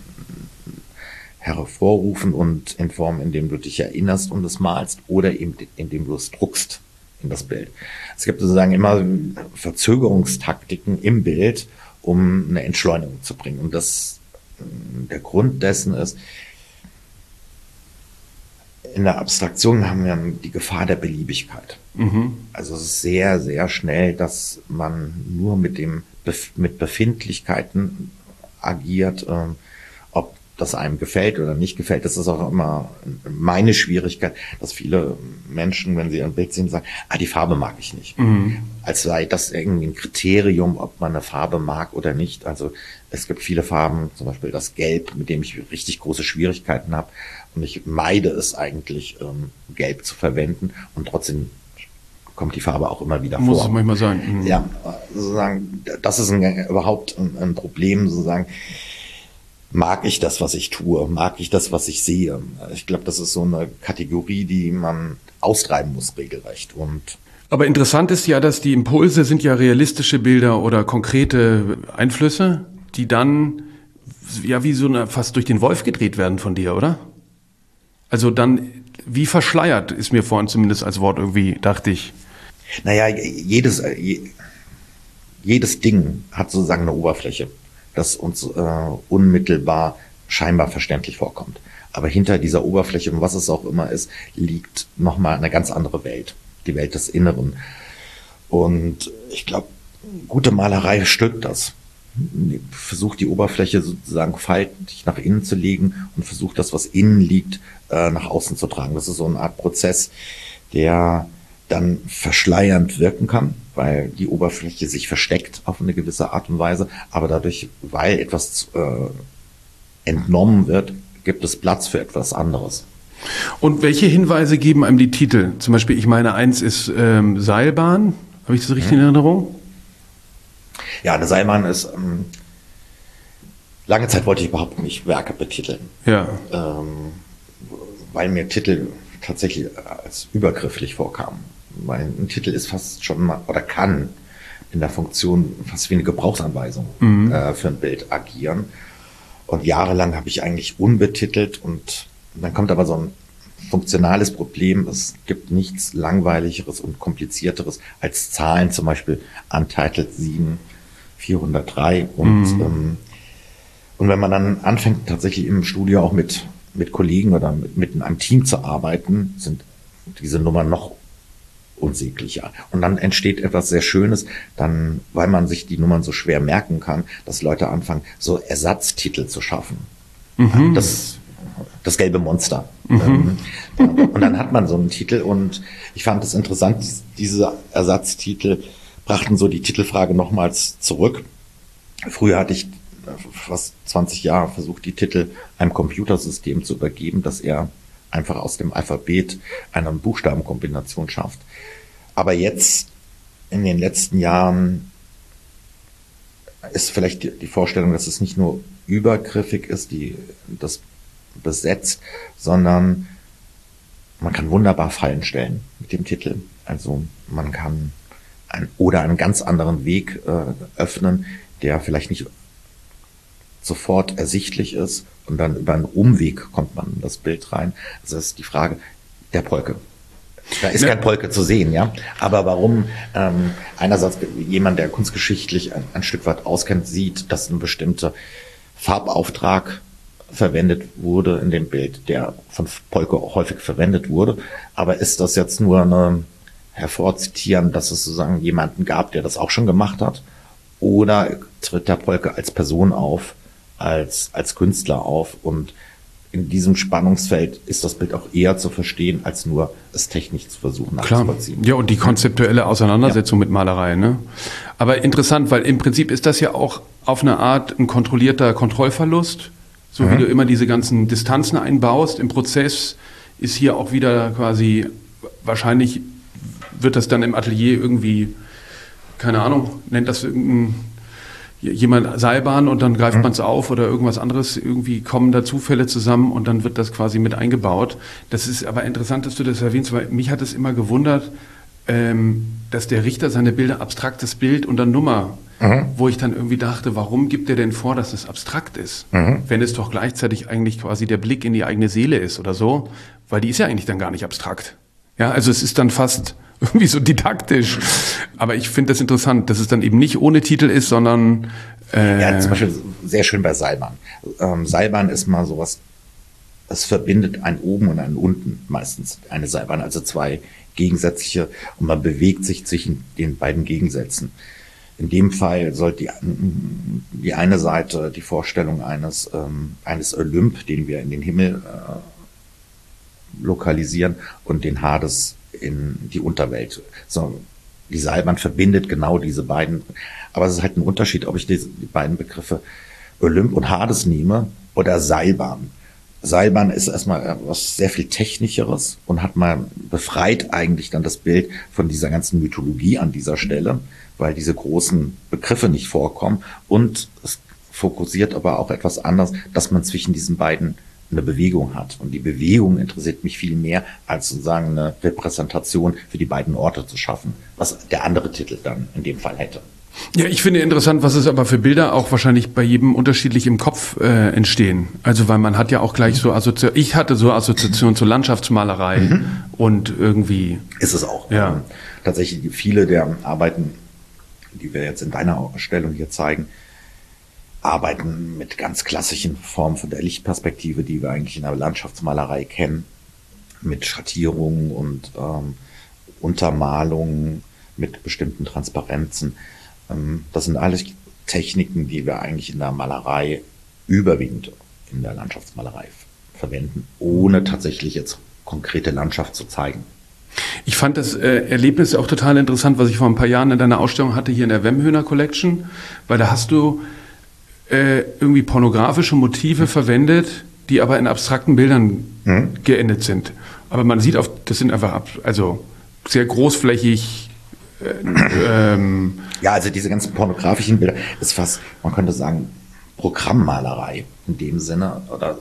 hervorrufen und in Form, indem du dich erinnerst und es malst oder eben indem du es druckst in das Bild. Es gibt sozusagen immer Verzögerungstaktiken im Bild, um eine Entschleunigung zu bringen. Und der Grund dessen ist, in der Abstraktion haben wir die Gefahr der Beliebigkeit. Also es ist sehr, sehr schnell, dass man nur mit Befindlichkeiten agiert, ob das einem gefällt oder nicht gefällt. Das ist auch immer meine Schwierigkeit, dass viele Menschen, wenn sie ein Bild sehen, sagen, die Farbe mag ich nicht. Als sei das irgendwie ein Kriterium, ob man eine Farbe mag oder nicht. Also es gibt viele Farben, zum Beispiel das Gelb, mit dem ich richtig große Schwierigkeiten habe. Und ich meide es eigentlich, Gelb zu verwenden. Und trotzdem kommt die Farbe auch immer wieder vor. Muss es manchmal sein. Ja, sozusagen, das ist überhaupt ein Problem, sozusagen. Mag ich das, was ich tue? Mag ich das, was ich sehe? Ich glaube, das ist so eine Kategorie, die man austreiben muss, regelrecht. Aber interessant ist ja, dass die Impulse sind ja realistische Bilder oder konkrete Einflüsse, die dann ja wie so fast durch den Wolf gedreht werden von dir, oder? Also dann wie verschleiert ist mir vorhin zumindest als Wort irgendwie, dachte ich. Naja, jedes Ding hat sozusagen eine Oberfläche, das uns unmittelbar scheinbar verständlich vorkommt. Aber hinter dieser Oberfläche, was es auch immer ist, liegt nochmal eine ganz andere Welt. Die Welt des Inneren. Und ich glaube, gute Malerei stülpt das. Versucht die Oberfläche sozusagen faltig nach innen zu legen und versucht das, was innen liegt, nach außen zu tragen. Das ist so eine Art Prozess, der dann verschleiernd wirken kann, weil die Oberfläche sich versteckt auf eine gewisse Art und Weise, aber dadurch, weil etwas entnommen wird, gibt es Platz für etwas anderes. Und welche Hinweise geben einem die Titel? Zum Beispiel, ich meine, eins ist Seilbahn. Habe ich das richtig in Erinnerung? Ja, eine Seilbahn ist, lange Zeit wollte ich überhaupt nicht Werke betiteln. Ja. Weil mir Titel tatsächlich als übergrifflich vorkamen. Weil ein Titel ist fast schon mal, oder kann in der Funktion fast wie eine Gebrauchsanweisung für ein Bild agieren. Und jahrelang habe ich eigentlich unbetitelt und dann kommt aber so ein funktionales Problem. Es gibt nichts Langweiligeres und Komplizierteres als Zahlen, zum Beispiel Untitled 7, 403. Und wenn man dann anfängt, tatsächlich im Studio auch mit Kollegen oder mit einem Team zu arbeiten, sind diese Nummern noch unsäglicher. Und dann entsteht etwas sehr Schönes, dann, weil man sich die Nummern so schwer merken kann, dass Leute anfangen, so Ersatztitel zu schaffen. Das das gelbe Monster. Und dann hat man so einen Titel und ich fand es interessant, diese Ersatztitel brachten so die Titelfrage nochmals zurück. Früher hatte ich fast 20 Jahre versucht, die Titel einem Computersystem zu übergeben, dass er einfach aus dem Alphabet eine Buchstabenkombination schafft. Aber jetzt, in den letzten Jahren, ist vielleicht die Vorstellung, dass es nicht nur übergriffig ist, das besetzt, sondern man kann wunderbar Fallen stellen mit dem Titel. Also man kann einen ganz anderen Weg öffnen, der vielleicht nicht sofort ersichtlich ist und dann über einen Umweg kommt man in das Bild rein. Also das ist die Frage der Polke. Da ist kein Polke zu sehen, ja. Aber warum einerseits jemand, der kunstgeschichtlich ein Stück weit auskennt, sieht, dass ein bestimmter Farbauftrag verwendet wurde in dem Bild, der von Polke auch häufig verwendet wurde. Aber ist das jetzt nur eine hervorzitieren, dass es sozusagen jemanden gab, der das auch schon gemacht hat? Oder tritt der Polke als Person auf, als Künstler auf? Und in diesem Spannungsfeld ist das Bild auch eher zu verstehen, als nur es technisch zu versuchen nachzuvollziehen. Ja, und die konzeptuelle Auseinandersetzung mit Malerei, ne? Aber interessant, weil im Prinzip ist das ja auch auf eine Art ein kontrollierter Kontrollverlust, so wie du immer diese ganzen Distanzen einbaust. Im Prozess ist hier auch wieder quasi, wahrscheinlich wird das dann im Atelier irgendwie, keine Ahnung, nennt das jemand Seilbahn und dann greift man es auf oder irgendwas anderes, irgendwie kommen da Zufälle zusammen und dann wird das quasi mit eingebaut. Das ist aber interessant, dass du das erwähnst, weil mich hat es immer gewundert, dass der Richter seine Bilder abstraktes Bild und dann Nummer, wo ich dann irgendwie dachte, warum gibt er denn vor, dass es abstrakt ist, wenn es doch gleichzeitig eigentlich quasi der Blick in die eigene Seele ist oder so, weil die ist ja eigentlich dann gar nicht abstrakt. Ja, also es ist dann fast irgendwie so didaktisch. Aber ich finde das interessant, dass es dann eben nicht ohne Titel ist, sondern ja, zum Beispiel sehr schön bei Seilbahn. Seilbahn ist mal sowas, es verbindet ein Oben und ein Unten meistens, eine Seilbahn, also zwei gegensätzliche, und man bewegt sich zwischen den beiden Gegensätzen. In dem Fall soll die eine Seite die Vorstellung eines Olymp, den wir in den Himmel lokalisieren, und den Hades in die Unterwelt. So, die Seilbahn verbindet genau diese beiden. Aber es ist halt ein Unterschied, ob ich die beiden Begriffe Olymp und Hades nehme oder Seilbahn. Seilbahn ist erstmal was sehr viel Technischeres und befreit eigentlich dann das Bild von dieser ganzen Mythologie an dieser Stelle, weil diese großen Begriffe nicht vorkommen, und es fokussiert aber auch etwas anders, dass man zwischen diesen beiden eine Bewegung hat. Und die Bewegung interessiert mich viel mehr, als sozusagen eine Repräsentation für die beiden Orte zu schaffen, was der andere Titel dann in dem Fall hätte. Ja, ich finde interessant, was es aber für Bilder auch wahrscheinlich bei jedem unterschiedlich im Kopf entstehen. Also weil man hat ja auch gleich so ich hatte so Assoziationen zur Landschaftsmalerei und irgendwie... Ist es auch. Ja. Tatsächlich viele der Arbeiten, die wir jetzt in deiner Ausstellung hier zeigen, arbeiten mit ganz klassischen Formen von der Lichtperspektive, die wir eigentlich in der Landschaftsmalerei kennen, mit Schattierungen und Untermalungen, mit bestimmten Transparenzen. Das sind alles Techniken, die wir eigentlich in der Malerei überwiegend in der Landschaftsmalerei verwenden, ohne tatsächlich jetzt konkrete Landschaft zu zeigen. Ich fand das Erlebnis auch total interessant, was ich vor ein paar Jahren in deiner Ausstellung hatte, hier in der Wemhöhner Collection, weil da hast du irgendwie pornografische Motive verwendet, die aber in abstrakten Bildern geendet sind. Aber man sieht das sind einfach sehr großflächig. Ja, also diese ganzen pornografischen Bilder ist fast, man könnte sagen, Programmmalerei in dem Sinne, oder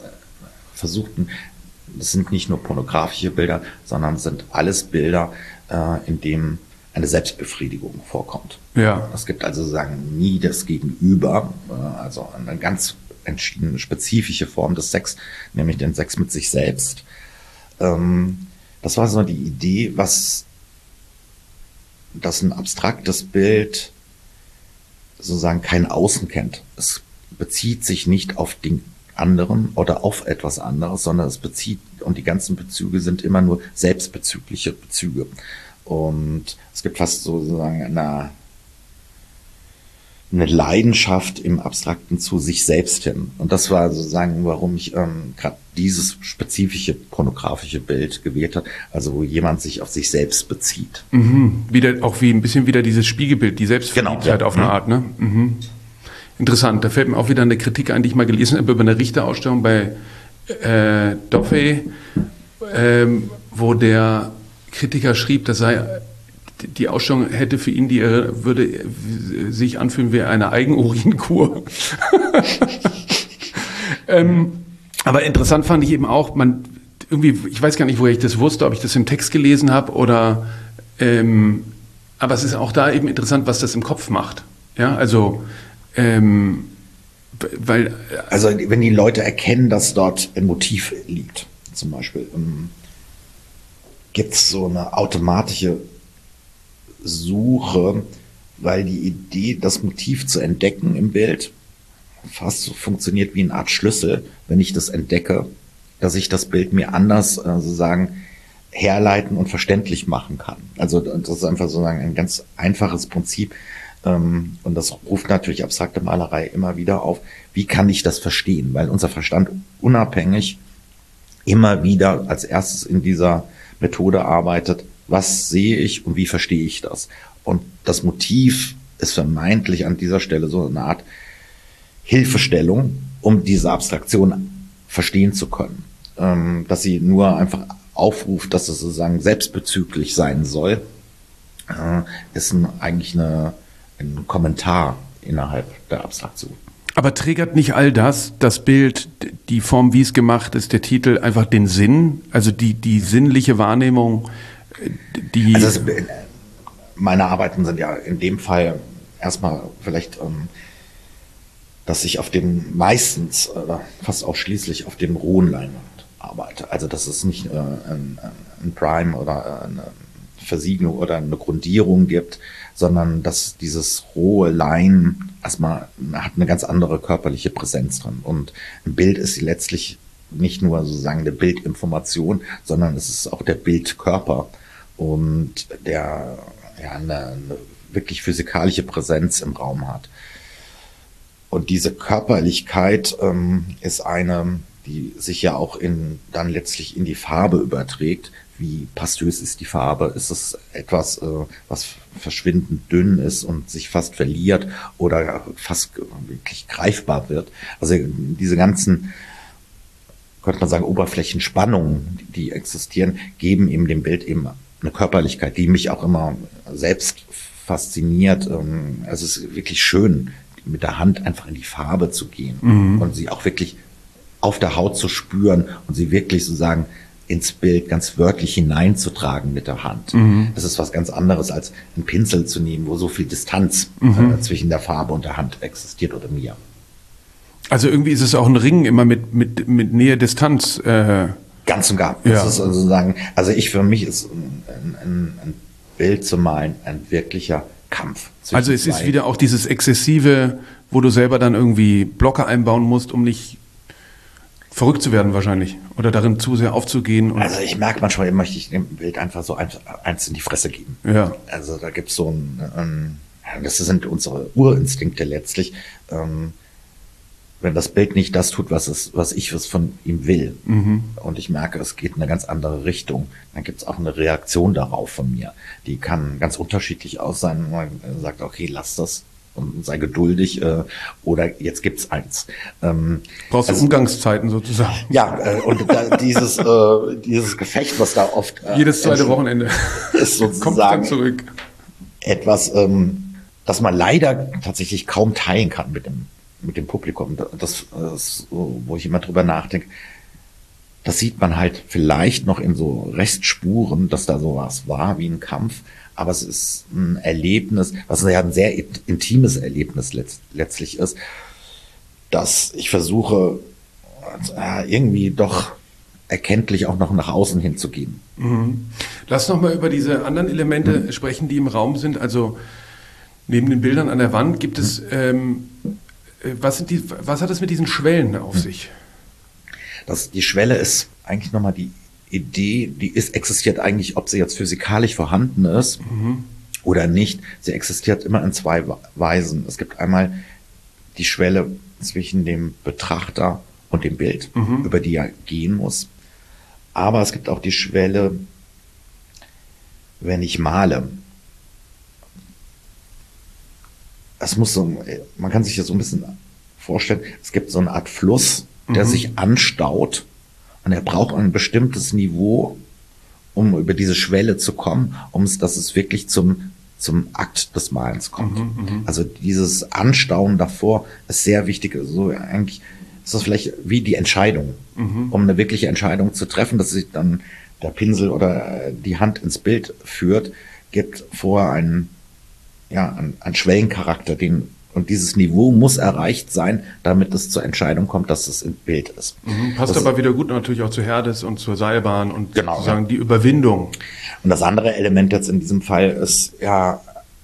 das sind nicht nur pornografische Bilder, sondern sind alles Bilder, in dem eine Selbstbefriedigung vorkommt. Ja. Es gibt also sozusagen nie das Gegenüber, also eine ganz entschiedene spezifische Form des Sex, nämlich den Sex mit sich selbst. Das war so die Idee, dass ein abstraktes Bild sozusagen kein Außen kennt. Es bezieht sich nicht auf den anderen oder auf etwas anderes, sondern und die ganzen Bezüge sind immer nur selbstbezügliche Bezüge. Und es gibt fast sozusagen eine Leidenschaft im Abstrakten zu sich selbst hin. Und das war sozusagen, warum ich gerade dieses spezifische pornografische Bild gewählt habe, also wo jemand sich auf sich selbst bezieht. Mhm. Wieder auch wie ein bisschen wieder dieses Spiegelbild, die Selbstverliebtheit auf eine Art, ne? Mhm. Interessant. Da fällt mir auch wieder eine Kritik ein, die ich mal gelesen habe über eine Richterausstellung bei Doffey, wo der Kritiker schrieb, das sei die Ausstellung hätte für ihn würde sich anfühlen wie eine Eigenurinkur. Aber interessant fand ich eben auch, ich weiß gar nicht, woher ich das wusste, ob ich das im Text gelesen habe oder, aber es ist auch da eben interessant, was das im Kopf macht. Ja, also, also wenn die Leute erkennen, dass dort ein Motiv liegt, zum Beispiel, gibt es so eine automatische Suche, weil die Idee, das Motiv zu entdecken im Bild, fast so funktioniert wie eine Art Schlüssel, wenn ich das entdecke, dass ich das Bild mir anders sozusagen herleiten und verständlich machen kann. Also das ist einfach sozusagen ein ganz einfaches Prinzip, und das ruft natürlich abstrakte Malerei immer wieder auf. Wie kann ich das verstehen? Weil unser Verstand unabhängig immer wieder als erstes in dieser Methode arbeitet, was sehe ich und wie verstehe ich das? Und das Motiv ist vermeintlich an dieser Stelle so eine Art Hilfestellung, um diese Abstraktion verstehen zu können. Dass sie nur einfach aufruft, dass es sozusagen selbstbezüglich sein soll, ist eigentlich ein Kommentar innerhalb der Abstraktion. Aber triggert nicht all das Bild, die Form, wie es gemacht ist, der Titel, einfach den Sinn, also die sinnliche Wahrnehmung, Also meine Arbeiten sind ja in dem Fall erstmal vielleicht, dass ich meistens fast ausschließlich auf dem rohen Leinwand arbeite. Also dass es nicht ein Prime oder eine Versiegelung oder eine Grundierung gibt, sondern dass dieses rohe Lein erstmal hat eine ganz andere körperliche Präsenz drin. Und ein Bild ist letztlich nicht nur sozusagen eine Bildinformation, sondern es ist auch der Bildkörper und der eine wirklich physikalische Präsenz im Raum hat. Und diese Körperlichkeit ist eine, die sich ja auch dann letztlich in die Farbe überträgt. Wie pastös ist die Farbe? Ist es etwas, was verschwindend dünn ist und sich fast verliert oder fast wirklich greifbar wird? Also diese ganzen, könnte man sagen, Oberflächenspannungen, die existieren, geben eben dem Bild eben eine Körperlichkeit, die mich auch immer selbst fasziniert. Es ist wirklich schön, mit der Hand einfach in die Farbe zu gehen und sie auch wirklich auf der Haut zu spüren und sie wirklich sozusagen ins Bild ganz wörtlich hineinzutragen mit der Hand. Das ist was ganz anderes, als einen Pinsel zu nehmen, wo so viel Distanz zwischen der Farbe und der Hand existiert oder mir. Also irgendwie ist es auch ein Ring immer mit Nähe, Distanz. Ganz und gar. Ja. Das ist sozusagen, für mich ist ein Bild zu malen ein wirklicher Kampf. Also es ist wieder auch dieses Exzessive, wo du selber dann irgendwie Blocker einbauen musst, um nicht verrückt zu werden wahrscheinlich oder darin zu sehr aufzugehen. Also ich merke manchmal, möchte ich dem Bild einfach so eins in die Fresse geben. Ja. Also da gibt es so das sind unsere Urinstinkte letztlich, wenn das Bild nicht das tut, was ich von ihm will, und ich merke, es geht in eine ganz andere Richtung, dann gibt es auch eine Reaktion darauf von mir. Die kann ganz unterschiedlich aus sein. Man sagt, okay, lass das und sei geduldig, oder jetzt gibt's eins. Brauchst du Umgangszeiten sozusagen. Ja, und dieses Gefecht, was da oft jedes zweite Wochenende ist sozusagen kommt dann zurück. Etwas, das man leider tatsächlich kaum teilen kann mit dem Publikum. Das ist, wo ich immer drüber nachdenke, das sieht man halt vielleicht noch in so Restspuren, dass da sowas war wie ein Kampf, aber es ist ein Erlebnis, was ja ein sehr intimes Erlebnis letztlich ist, dass ich versuche, irgendwie doch erkenntlich auch noch nach außen hinzugehen. Lass noch mal über diese anderen Elemente sprechen, die im Raum sind. Also neben den Bildern an der Wand gibt es was hat es mit diesen Schwellen auf sich? Die Schwelle ist eigentlich nochmal die Idee, existiert eigentlich, ob sie jetzt physikalisch vorhanden ist oder nicht. Sie existiert immer in zwei Weisen. Es gibt einmal die Schwelle zwischen dem Betrachter und dem Bild, über die er gehen muss. Aber es gibt auch die Schwelle, wenn ich male. Man kann sich das so ein bisschen vorstellen, es gibt so eine Art Fluss, der sich anstaut und er braucht ein bestimmtes Niveau, um über diese Schwelle zu kommen, dass es wirklich zum Akt des Malens kommt. Also dieses Anstauen davor ist sehr wichtig. So eigentlich ist das vielleicht wie die Entscheidung, um eine wirkliche Entscheidung zu treffen, dass sich dann der Pinsel oder die Hand ins Bild führt, gibt vorher einen Schwellencharakter, und dieses Niveau muss erreicht sein, damit es zur Entscheidung kommt, dass es im Bild ist. Passt aber wieder gut natürlich auch zu Herdes und zur Seilbahn und genau, sozusagen die Überwindung. Und das andere Element jetzt in diesem Fall ist der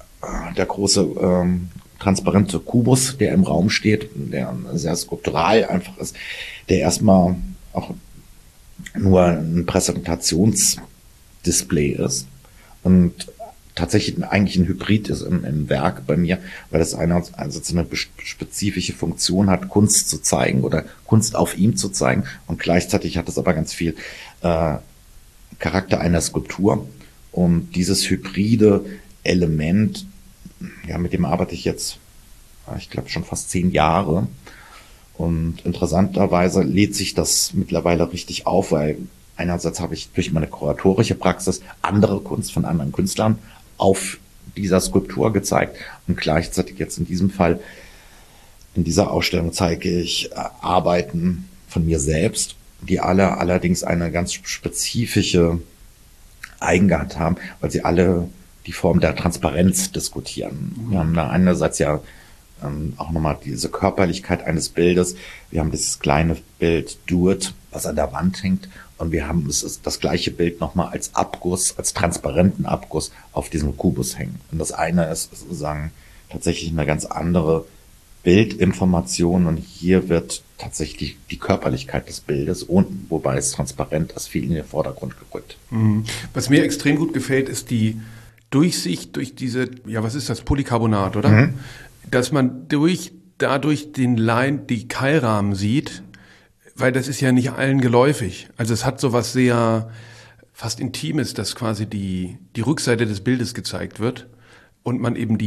große transparente Kubus, der im Raum steht, der sehr skulptural einfach ist, der erstmal auch nur ein Präsentationsdisplay ist und tatsächlich eigentlich ein Hybrid ist im Werk bei mir, weil das einerseits eine spezifische Funktion hat, Kunst zu zeigen oder Kunst auf ihm zu zeigen, und gleichzeitig hat es aber ganz viel Charakter einer Skulptur. Und dieses hybride Element, mit dem arbeite ich jetzt, ich glaube, schon fast 10 Jahre. Und interessanterweise lädt sich das mittlerweile richtig auf, weil einerseits habe ich durch meine kuratorische Praxis andere Kunst von anderen Künstlern auf dieser Skulptur gezeigt, und gleichzeitig jetzt in diesem Fall, in dieser Ausstellung zeige ich Arbeiten von mir selbst, die alle allerdings eine ganz spezifische Eigenart haben, weil sie alle die Form der Transparenz diskutieren. Wir haben da einerseits auch nochmal diese Körperlichkeit eines Bildes. Wir haben dieses kleine Bild Do It, was an der Wand hängt. Und wir haben das gleiche Bild nochmal als Abguss, als transparenten Abguss auf diesem Kubus hängen. Und das eine ist sozusagen tatsächlich eine ganz andere Bildinformation. Und hier wird tatsächlich die Körperlichkeit des Bildes, wobei es transparent ist, viel in den Vordergrund gerückt. Was mir extrem gut gefällt, ist die Durchsicht durch diese, was ist das, Polycarbonat, oder? Dass man dadurch die Keilrahmen sieht, weil das ist ja nicht allen geläufig. Also es hat sowas sehr fast Intimes, dass quasi die Rückseite des Bildes gezeigt wird und man eben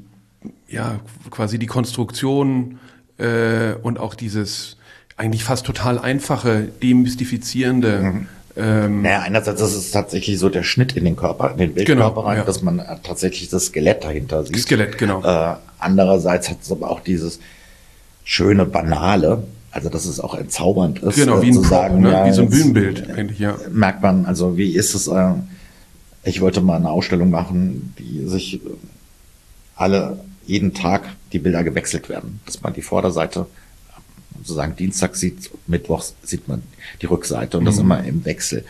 quasi die Konstruktion und auch dieses eigentlich fast total einfache, demystifizierende. Einerseits ist es tatsächlich so der Schnitt in den Körper, in den Bildkörper rein, dass man tatsächlich das Skelett dahinter sieht. Skelett, genau. Andererseits hat es aber auch dieses schöne, banale, also dass es auch entzaubernd ist. Genau, wie ein Prop, sagen, wie so ein Bühnenbild eigentlich, merkt man, also wie ist es, ich wollte mal eine Ausstellung machen, die sich jeden Tag die Bilder gewechselt werden, dass man die Vorderseite sozusagen Dienstag sieht, Mittwochs sieht man die Rückseite und das immer im Wechsel.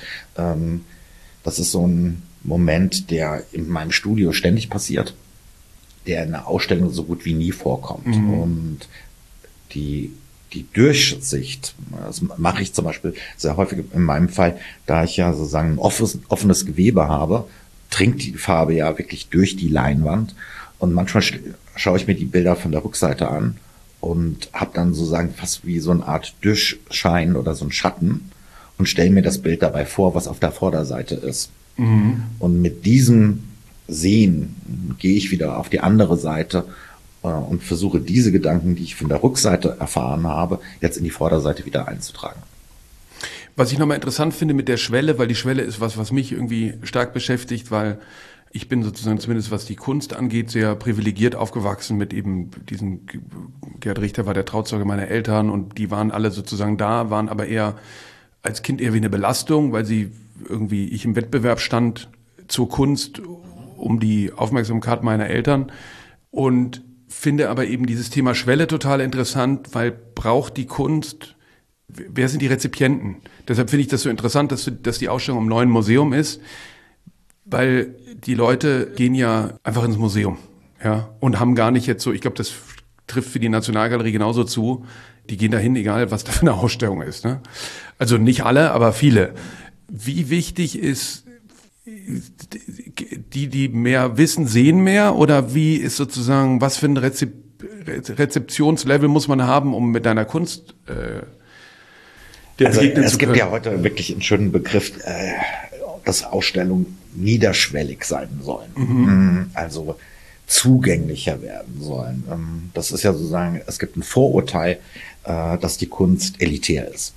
Das ist so ein Moment, der in meinem Studio ständig passiert, der in der Ausstellung so gut wie nie vorkommt. Und die Durchsicht, das mache ich zum Beispiel sehr häufig in meinem Fall, da ich ja sozusagen ein offenes Gewebe habe, dringt die Farbe ja wirklich durch die Leinwand. Und manchmal schaue ich mir die Bilder von der Rückseite an und habe dann sozusagen fast wie so eine Art Durchschein oder so ein Schatten und stelle mir das Bild dabei vor, was auf der Vorderseite ist. Und mit diesem Sehen gehe ich wieder auf die andere Seite und versuche diese Gedanken, die ich von der Rückseite erfahren habe, jetzt in die Vorderseite wieder einzutragen. Was ich nochmal interessant finde mit der Schwelle, weil die Schwelle ist was mich irgendwie stark beschäftigt, weil ich bin sozusagen zumindest was die Kunst angeht, sehr privilegiert aufgewachsen mit eben diesen, Gerd Richter war der Trauzeuge meiner Eltern und die waren alle sozusagen da, waren aber eher als Kind eher wie eine Belastung, weil ich im Wettbewerb stand zur Kunst um die Aufmerksamkeit meiner Eltern und finde aber eben dieses Thema Schwelle total interessant, weil braucht die Kunst, wer sind die Rezipienten? Deshalb finde ich das so interessant, dass die Ausstellung im Neuen Museum ist, weil die Leute gehen ja einfach ins Museum, und haben gar nicht jetzt so, ich glaube, das trifft für die Nationalgalerie genauso zu, die gehen dahin, egal was da für eine Ausstellung ist, ne? Also nicht alle, aber viele. Wie wichtig ist die mehr wissen, sehen mehr? Oder wie ist sozusagen, was für ein Rezeptionslevel muss man haben, um mit deiner Kunst also es gibt ja heute wirklich einen schönen Begriff, dass Ausstellungen niederschwellig sein sollen. Also zugänglicher werden sollen. Das ist ja sozusagen, es gibt ein Vorurteil, dass die Kunst elitär ist.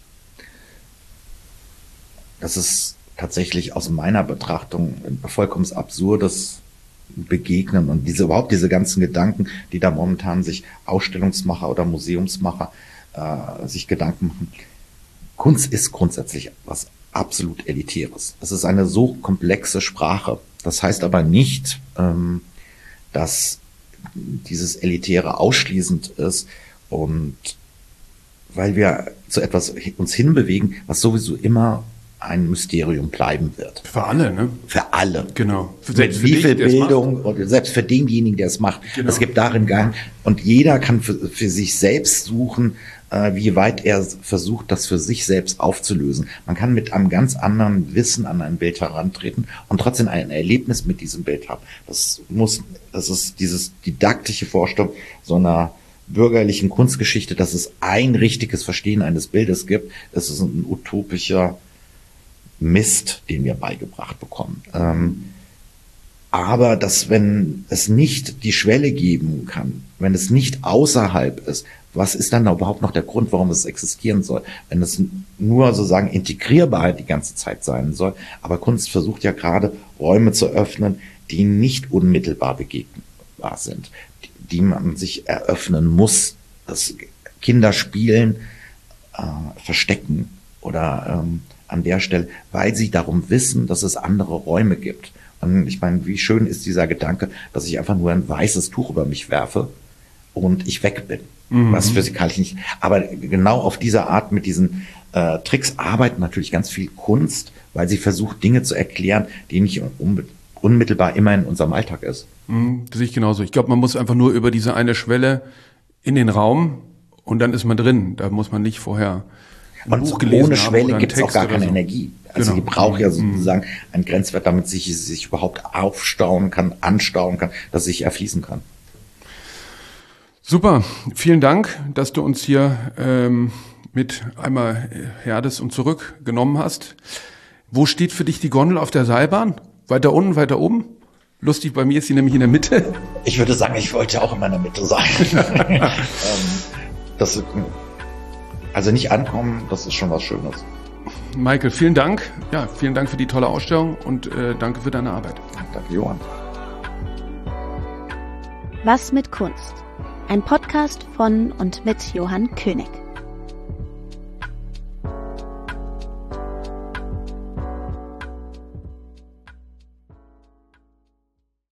Das ist tatsächlich aus meiner Betrachtung ein vollkommen absurdes Begegnen und diese ganzen Gedanken, die da momentan sich Ausstellungsmacher oder Museumsmacher sich Gedanken machen. Kunst ist grundsätzlich was absolut Elitäres. Es ist eine so komplexe Sprache. Das heißt aber nicht, dass dieses Elitäre ausschließend ist und weil wir zu etwas uns hinbewegen, was sowieso immer ein Mysterium bleiben wird. Für alle, ne? Für alle. Genau. Mit wie viel Bildung und selbst für denjenigen, der es macht. Genau. Es gibt darin Gang und jeder kann für sich selbst suchen, wie weit er versucht, das für sich selbst aufzulösen. Man kann mit einem ganz anderen Wissen an ein Bild herantreten und trotzdem ein Erlebnis mit diesem Bild haben. Das ist dieses didaktische Vorstellung so einer bürgerlichen Kunstgeschichte, dass es ein richtiges Verstehen eines Bildes gibt. Das ist ein utopischer Mist, den wir beigebracht bekommen. Aber dass, wenn es nicht die Schwelle geben kann, wenn es nicht außerhalb ist, was ist dann überhaupt noch der Grund, warum es existieren soll? Wenn es nur sozusagen integrierbar die ganze Zeit sein soll. Aber Kunst versucht ja gerade Räume zu öffnen, die nicht unmittelbar begegnbar sind, die man sich eröffnen muss. Dass Kinder spielen, verstecken oder an der Stelle, weil sie darum wissen, dass es andere Räume gibt. Und ich meine, wie schön ist dieser Gedanke, dass ich einfach nur ein weißes Tuch über mich werfe und ich weg bin. Was physikalisch nicht. Aber genau auf diese Art mit diesen Tricks arbeitet natürlich ganz viel Kunst, weil sie versucht, Dinge zu erklären, die nicht unmittelbar immer in unserem Alltag ist. Das sehe ich genauso. Ich glaube, man muss einfach nur über diese eine Schwelle in den Raum und dann ist man drin. Da muss man nicht vorher ein Buch gelesen haben. Ohne Schwelle gibt es auch gar keine Energie. Also genau. Die braucht ja sozusagen einen Grenzwert, damit sie sich überhaupt aufstauen kann, anstauen kann, dass sie sich erfließen kann. Super, vielen Dank, dass du uns hier mit einmal Herdes und zurück genommen hast. Wo steht für dich die Gondel auf der Seilbahn? Weiter unten, weiter oben? Lustig, bei mir ist sie nämlich in der Mitte. Ich würde sagen, ich wollte auch immer in der Mitte sein. Also nicht ankommen, das ist schon was Schönes. Michael, vielen Dank. Ja, vielen Dank für die tolle Ausstellung und danke für deine Arbeit. Danke, Johann. Was mit Kunst? Ein Podcast von und mit Johann König.